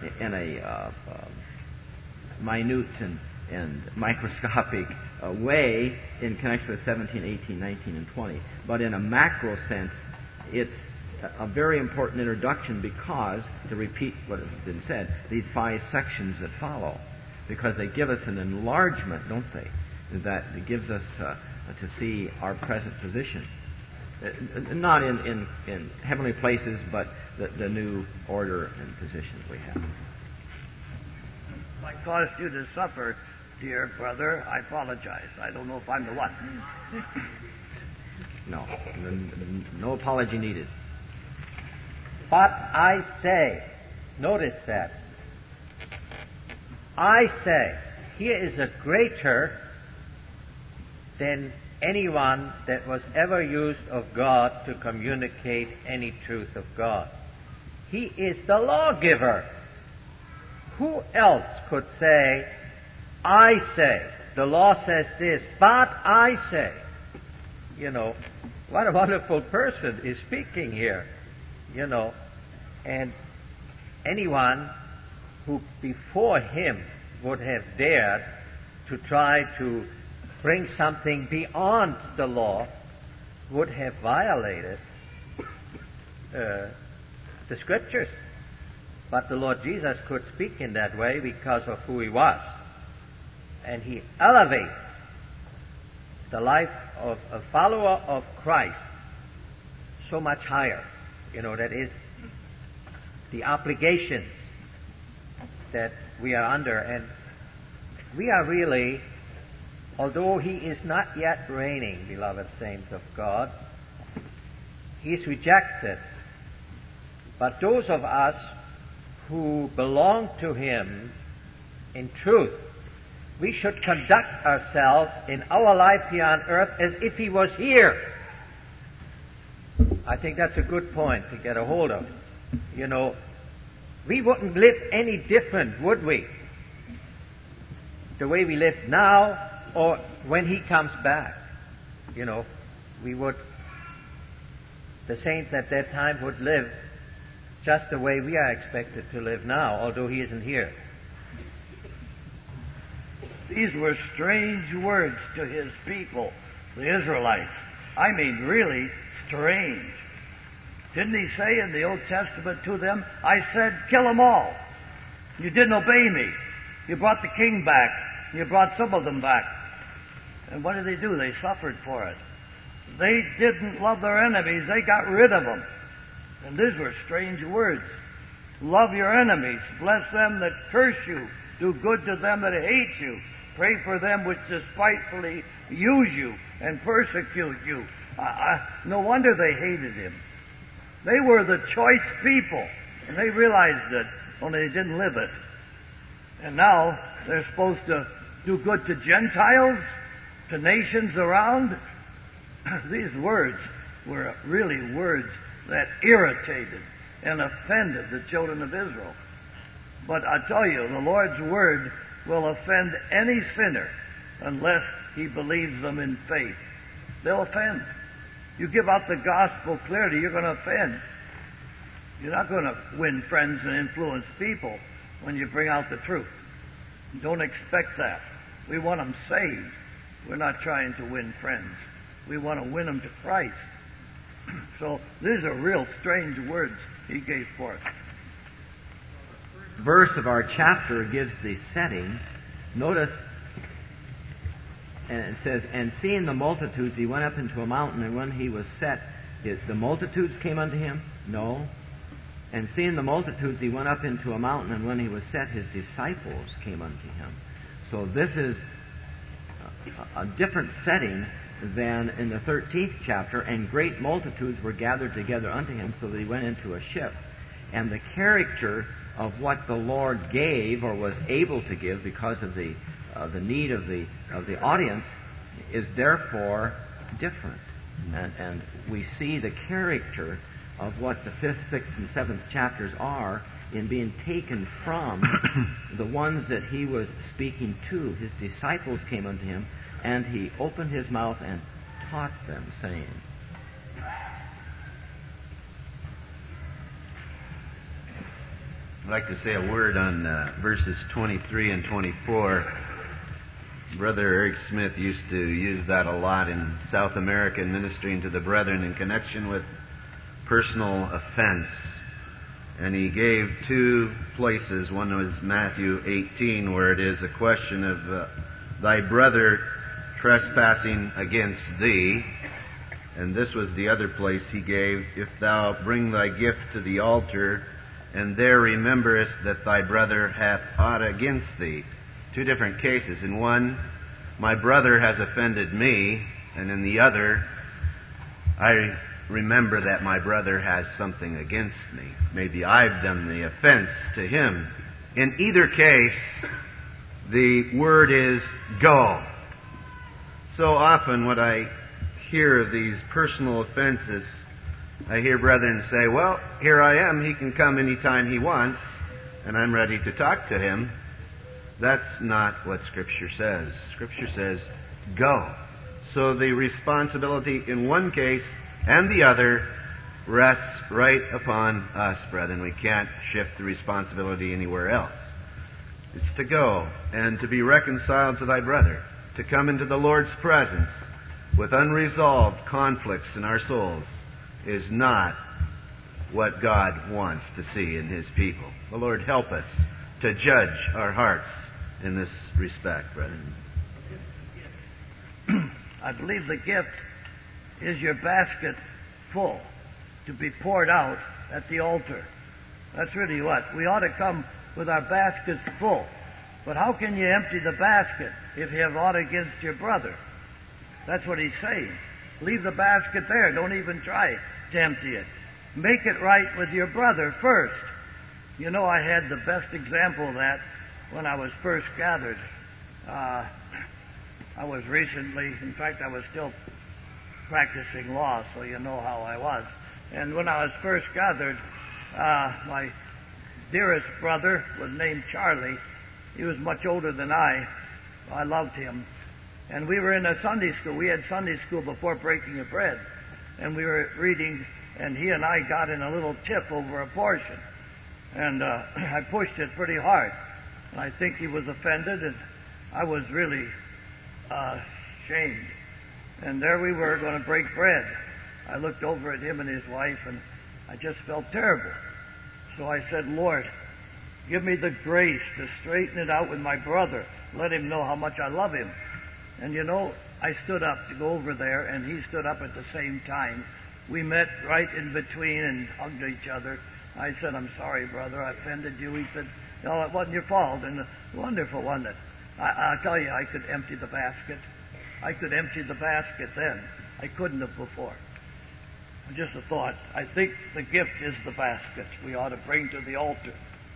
minute and microscopic way in connection with 17, 18, 19, and 20. But in a macro sense, it's a very important introduction because, to repeat what has been said, these 5 sections that follow. because they give us an enlargement, don't they? That it gives us to see our present position. Not in heavenly places, but the new order and position we have. If I caused you to suffer, dear brother, I apologize. I don't know if I'm the one. No apology needed. But I say, notice that. I say, here is a greater than anyone that was ever used of God to communicate any truth of God. He is the lawgiver. Who else could say, I say? The law says this, but I say. You know, what a wonderful person is speaking here. You know, and anyone who before him would have dared to try to bring something beyond the law would have violated the Scriptures. But the Lord Jesus could speak in that way because of who he was. And he elevates the life of a follower of Christ so much higher. You know, that is the obligations that we are under. And we are really, although he is not yet reigning, beloved saints of God, he is rejected. But those of us who belong to him in truth, we should conduct ourselves in our life here on earth as if he was here. I think that's a good point to get a hold of. You know, we wouldn't live any different, would we? The way we live now or when he comes back. You know, we would, the saints at that time would live just the way we are expected to live now, although he isn't here. These were strange words to his people, the Israelites. I mean, really strange. Didn't he say in the Old Testament to them, I said, kill them all. You didn't obey me. You brought the king back. You brought some of them back. And what did they do? They suffered for it. They didn't love their enemies. They got rid of them. And these were strange words. Love your enemies. Bless them that curse you. Do good to them that hate you. Pray for them which despitefully use you and persecute you. No wonder they hated him. They were the choice people, and they realized it, only they didn't live it. And now they're supposed to do good to Gentiles, to nations around. These words were really words that irritated and offended the children of Israel. But I tell you, the Lord's word will offend any sinner unless he believes them in faith. They'll offend. You give out the gospel clearly, you're going to offend. You're not going to win friends and influence people when you bring out the truth. Don't expect that. We want them saved. We're not trying to win friends. We want to win them to Christ. So these are real strange words he gave forth. Verse of our chapter gives the setting. Notice, and it says, and seeing the multitudes, he went up into a mountain, and when he was set, the multitudes came unto him? No. And seeing the multitudes, he went up into a mountain, and when he was set, his disciples came unto him. So this is a different setting than in the 13th chapter, and great multitudes were gathered together unto him, so that he went into a ship. And the character of what the Lord gave or was able to give because of the need of the audience is therefore different. And we see the character of what the 5th, 6th, and 7th chapters are in being taken from the ones that he was speaking to. His disciples came unto him, and he opened his mouth and taught them, saying, I'd like to say a word on verses 23 and 24. Brother Eric Smith used to use that a lot in South America in ministering to the brethren in connection with personal offense. And he gave two places. One was Matthew 18, where it is a question of thy brother trespassing against thee. And this was the other place he gave, if thou bring thy gift to the altar, and there rememberest that thy brother hath aught against thee. Two different cases. In one, my brother has offended me, and in the other, I remember that my brother has something against me. Maybe I've done the offense to him. In either case, the word is go. So often when I hear of these personal offenses, I hear brethren say, well, here I am. He can come anytime he wants, and I'm ready to talk to him. That's not what Scripture says. Scripture says, go. So the responsibility in one case and the other rests right upon us, brethren. We can't shift the responsibility anywhere else. It's to go and to be reconciled to thy brother, to come into the Lord's presence with unresolved conflicts in our souls is not what God wants to see in His people. The Lord help us to judge our hearts in this respect, brethren. I believe the gift is your basket full to be poured out at the altar. That's really what. We ought to come with our baskets full. But how can you empty the basket if you have aught against your brother? That's what he's saying. Leave the basket there. Don't even try to empty it. Make it right with your brother first. You know, I had the best example of that when I was first gathered. I was recently, in fact, I was still practicing law, so you know how I was. And when I was first gathered, my dearest brother was named Charlie. He was much older than I. I loved him. And we were in a Sunday school. We had Sunday school before breaking of bread. And we were reading, and he and I got in a little tiff over a portion. And I pushed it pretty hard. And I think he was offended, and I was really shamed. And there we were going to break bread. I looked over at him and his wife, and I just felt terrible. So I said, Lord, give me the grace to straighten it out with my brother. Let him know how much I love him. And you know, I stood up to go over there, and he stood up at the same time. We met right in between and hugged each other. I said, I'm sorry, brother, I offended you. He said, no, it wasn't your fault. And wonderful, wasn't it? I'll tell you, I could empty the basket. I could empty the basket then. I couldn't have before. Just a thought. I think the gift is the basket we ought to bring to the altar.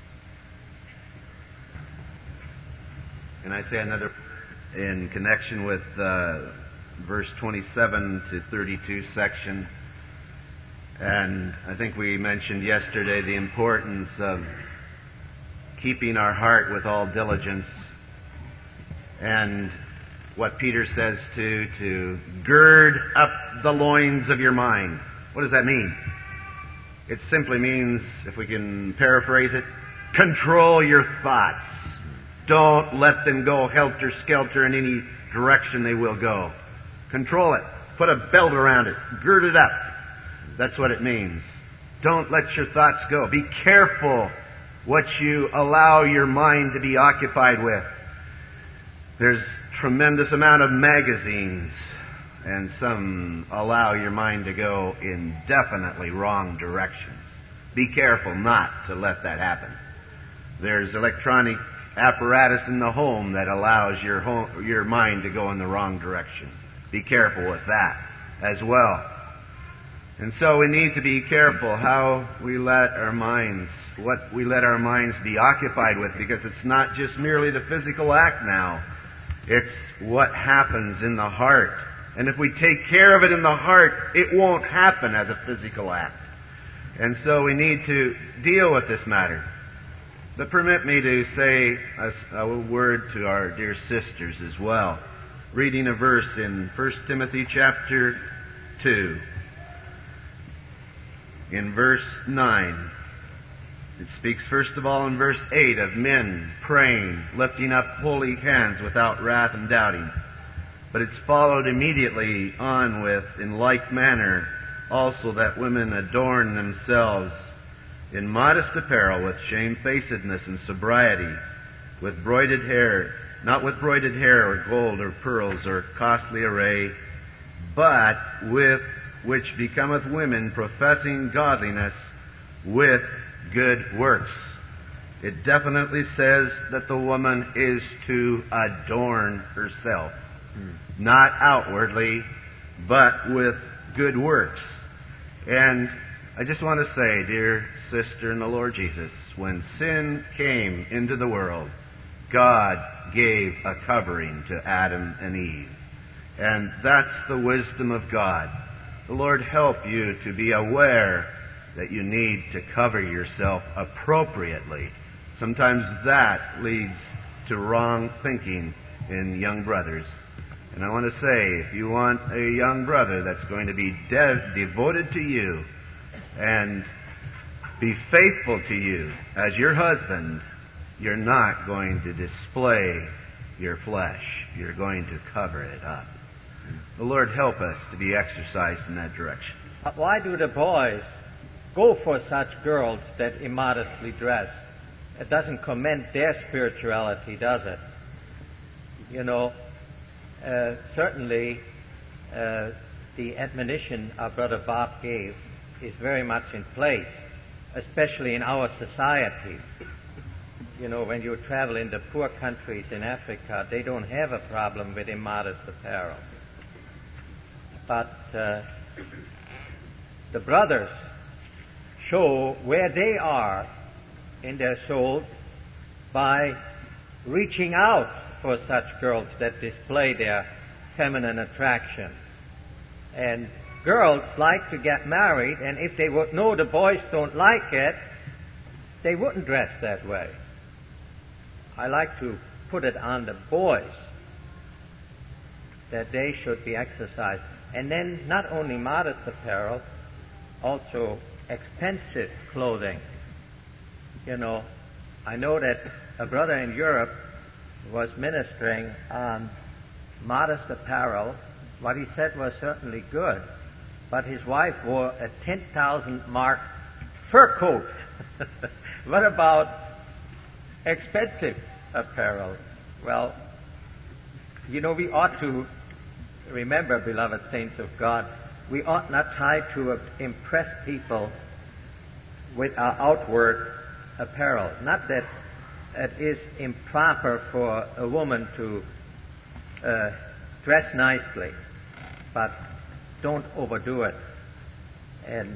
And I say another in connection with verse 27 to 32 section. And I think we mentioned yesterday the importance of keeping our heart with all diligence, and what Peter says to gird up the loins of your mind. What does that mean? It simply means, if we can paraphrase it, control your thoughts. Don't let them go helter-skelter in any direction they will go. Control it. Put a belt around it. Gird it up. That's what it means. Don't let your thoughts go. Be careful what you allow your mind to be occupied with. There's tremendous amount of magazines, and some allow your mind to go in definitely wrong directions. Be careful not to let that happen. There's electronic apparatus in the home that allows your mind to go in the wrong direction. Be careful with that as well. And so we need to be careful how we let our minds, what we let our minds be occupied with, because it's not just merely the physical act now. It's what happens in the heart. And if we take care of it in the heart, it won't happen as a physical act. And so we need to deal with this matter. But permit me to say a word to our dear sisters as well. Reading a verse in 1 Timothy chapter 2. In verse 9, it speaks first of all in verse 8 of men praying, lifting up holy hands without wrath and doubting. But it's followed immediately on with, in like manner, also that women adorn themselves in modest apparel, with shamefacedness and sobriety, with broided hair, not with broided hair or gold or pearls or costly array, but with which becometh women professing godliness with good works. It definitely says that the woman is to adorn herself, not outwardly, but with good works. And I just want to say, dear sister in the Lord Jesus, when sin came into the world, God gave a covering to Adam and Eve. And that's the wisdom of God. The Lord help you to be aware that you need to cover yourself appropriately. Sometimes that leads to wrong thinking in young brothers. And I want to say, if you want a young brother that's going to be devoted to you and be faithful to you as your husband, you're not going to display your flesh. You're going to cover it up. The Lord help us to be exercised in that direction. Why do the boys go for such girls that immodestly dress? It doesn't commend their spirituality, does it? You know, certainly the admonition our Brother Bob gave is very much in place, especially in our society. You know, when you travel in the poor countries in Africa, they don't have a problem with immodest apparel. But the brothers show where they are in their souls by reaching out for such girls that display their feminine attractions. And girls like to get married, and if they would know the boys don't like it, they wouldn't dress that way. I like to put it on the boys that they should be exercised. And then not only modest apparel, also expensive clothing. You know, I know that a brother in Europe was ministering on modest apparel. What he said was certainly good, but his wife wore a 10,000 mark fur coat. What about expensive apparel? Well, you know, we ought to remember, beloved saints of God, we ought not try to impress people with our outward apparel. Not that it is improper for a woman to dress nicely, but don't overdo it. And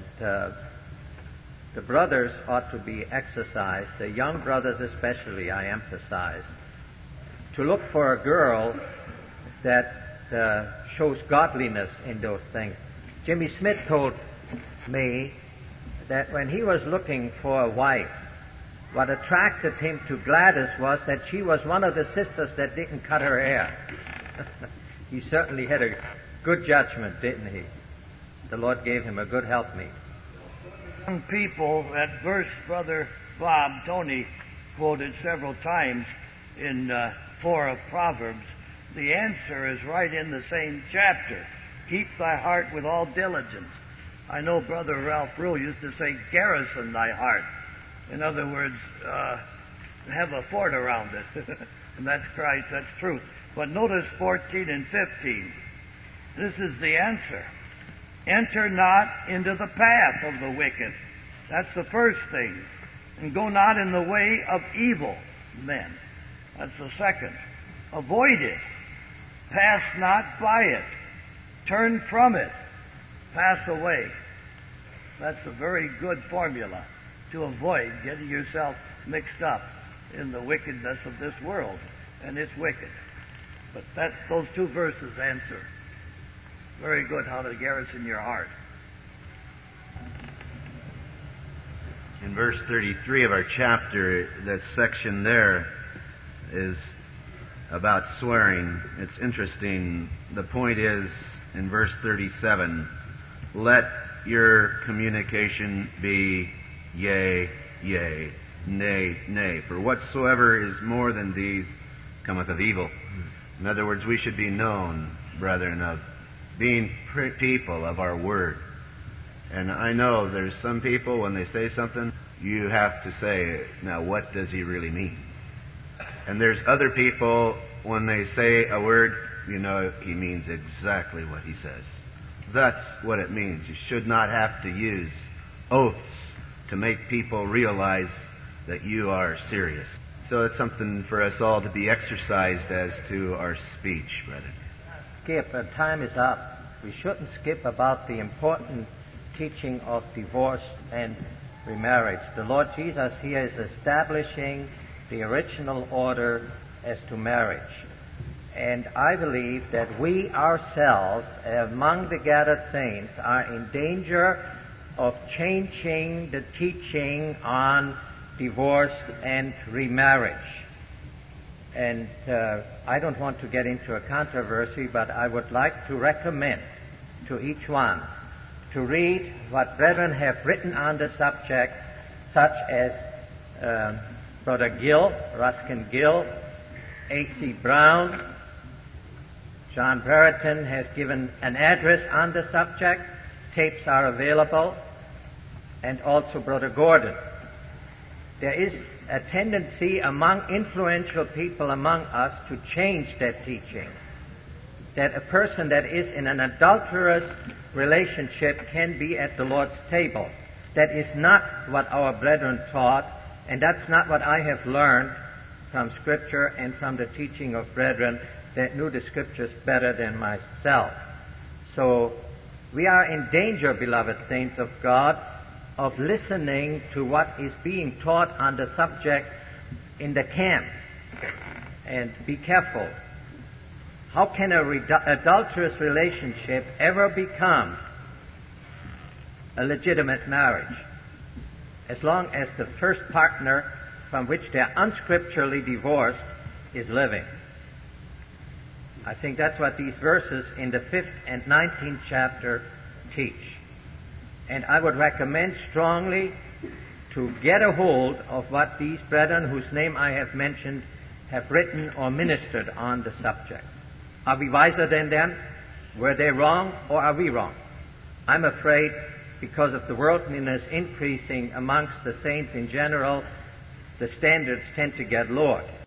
the brothers ought to be exercised, the young brothers especially, I emphasize, to look for a girl that shows godliness in those things. Jimmy Smith told me that when he was looking for a wife, what attracted him to Gladys was that she was one of the sisters that didn't cut her hair. He certainly had a good judgment, didn't he? The Lord gave him a good helpmeet. Young people, that verse Brother Bob Tony quoted several times in 4 of Proverbs, the answer is right in the same chapter. Keep thy heart with all diligence. I know Brother Ralph Rule used to say, garrison thy heart. In other words, have a fort around it. And that's Christ, that's truth. But notice 14 and 15. This is the answer. Enter not into the path of the wicked. That's the first thing. And go not in the way of evil men. That's the second. Avoid it. Pass not by it. Turn from it. Pass away. That's a very good formula to avoid getting yourself mixed up in the wickedness of this world. And it's wicked. But those 2 verses answer very good how to garrison your heart. In verse 33 of our chapter, that section there is about swearing. It's interesting. The point is, in verse 37, let your communication be yea, yea, nay, nay. For whatsoever is more than these cometh of evil. In other words, we should be known, brethren, of being people of our word. And I know there's some people, when they say something, you have to say, now what does he really mean? And there's other people, when they say a word, you know he means exactly what he says. That's what it means. You should not have to use oaths to make people realize that you are serious. So it's something for us all to be exercised as to our speech, brethren. Skip, time is up. We shouldn't skip about the important teaching of divorce and remarriage. The Lord Jesus here is establishing the original order as to marriage. And I believe that we ourselves, among the gathered saints, are in danger of changing the teaching on divorce and remarriage. And I don't want to get into a controversy, but I would like to recommend to each one to read what brethren have written on the subject, such as Brother Gill, Ruskin Gill, A.C. Brown. John Brereton has given an address on the subject. Tapes are available. And also Brother Gordon. There is a tendency among influential people among us to change that teaching. That a person that is in an adulterous relationship can be at the Lord's table. That is not what our brethren taught, and that's not what I have learned from Scripture and from the teaching of brethren that knew the Scriptures better than myself. So we are in danger, beloved saints of God, of listening to what is being taught on the subject in the camp. And be careful. How can an adulterous relationship ever become a legitimate marriage? As long as the first partner from which they're unscripturally divorced is living. I think that's what these verses in the 5th and 19th chapter teach. And I would recommend strongly to get a hold of what these brethren, whose name I have mentioned, have written or ministered on the subject. Are we wiser than them? Were they wrong, or are we wrong? I'm afraid, because of the worldliness increasing amongst the saints in general, the standards tend to get lowered.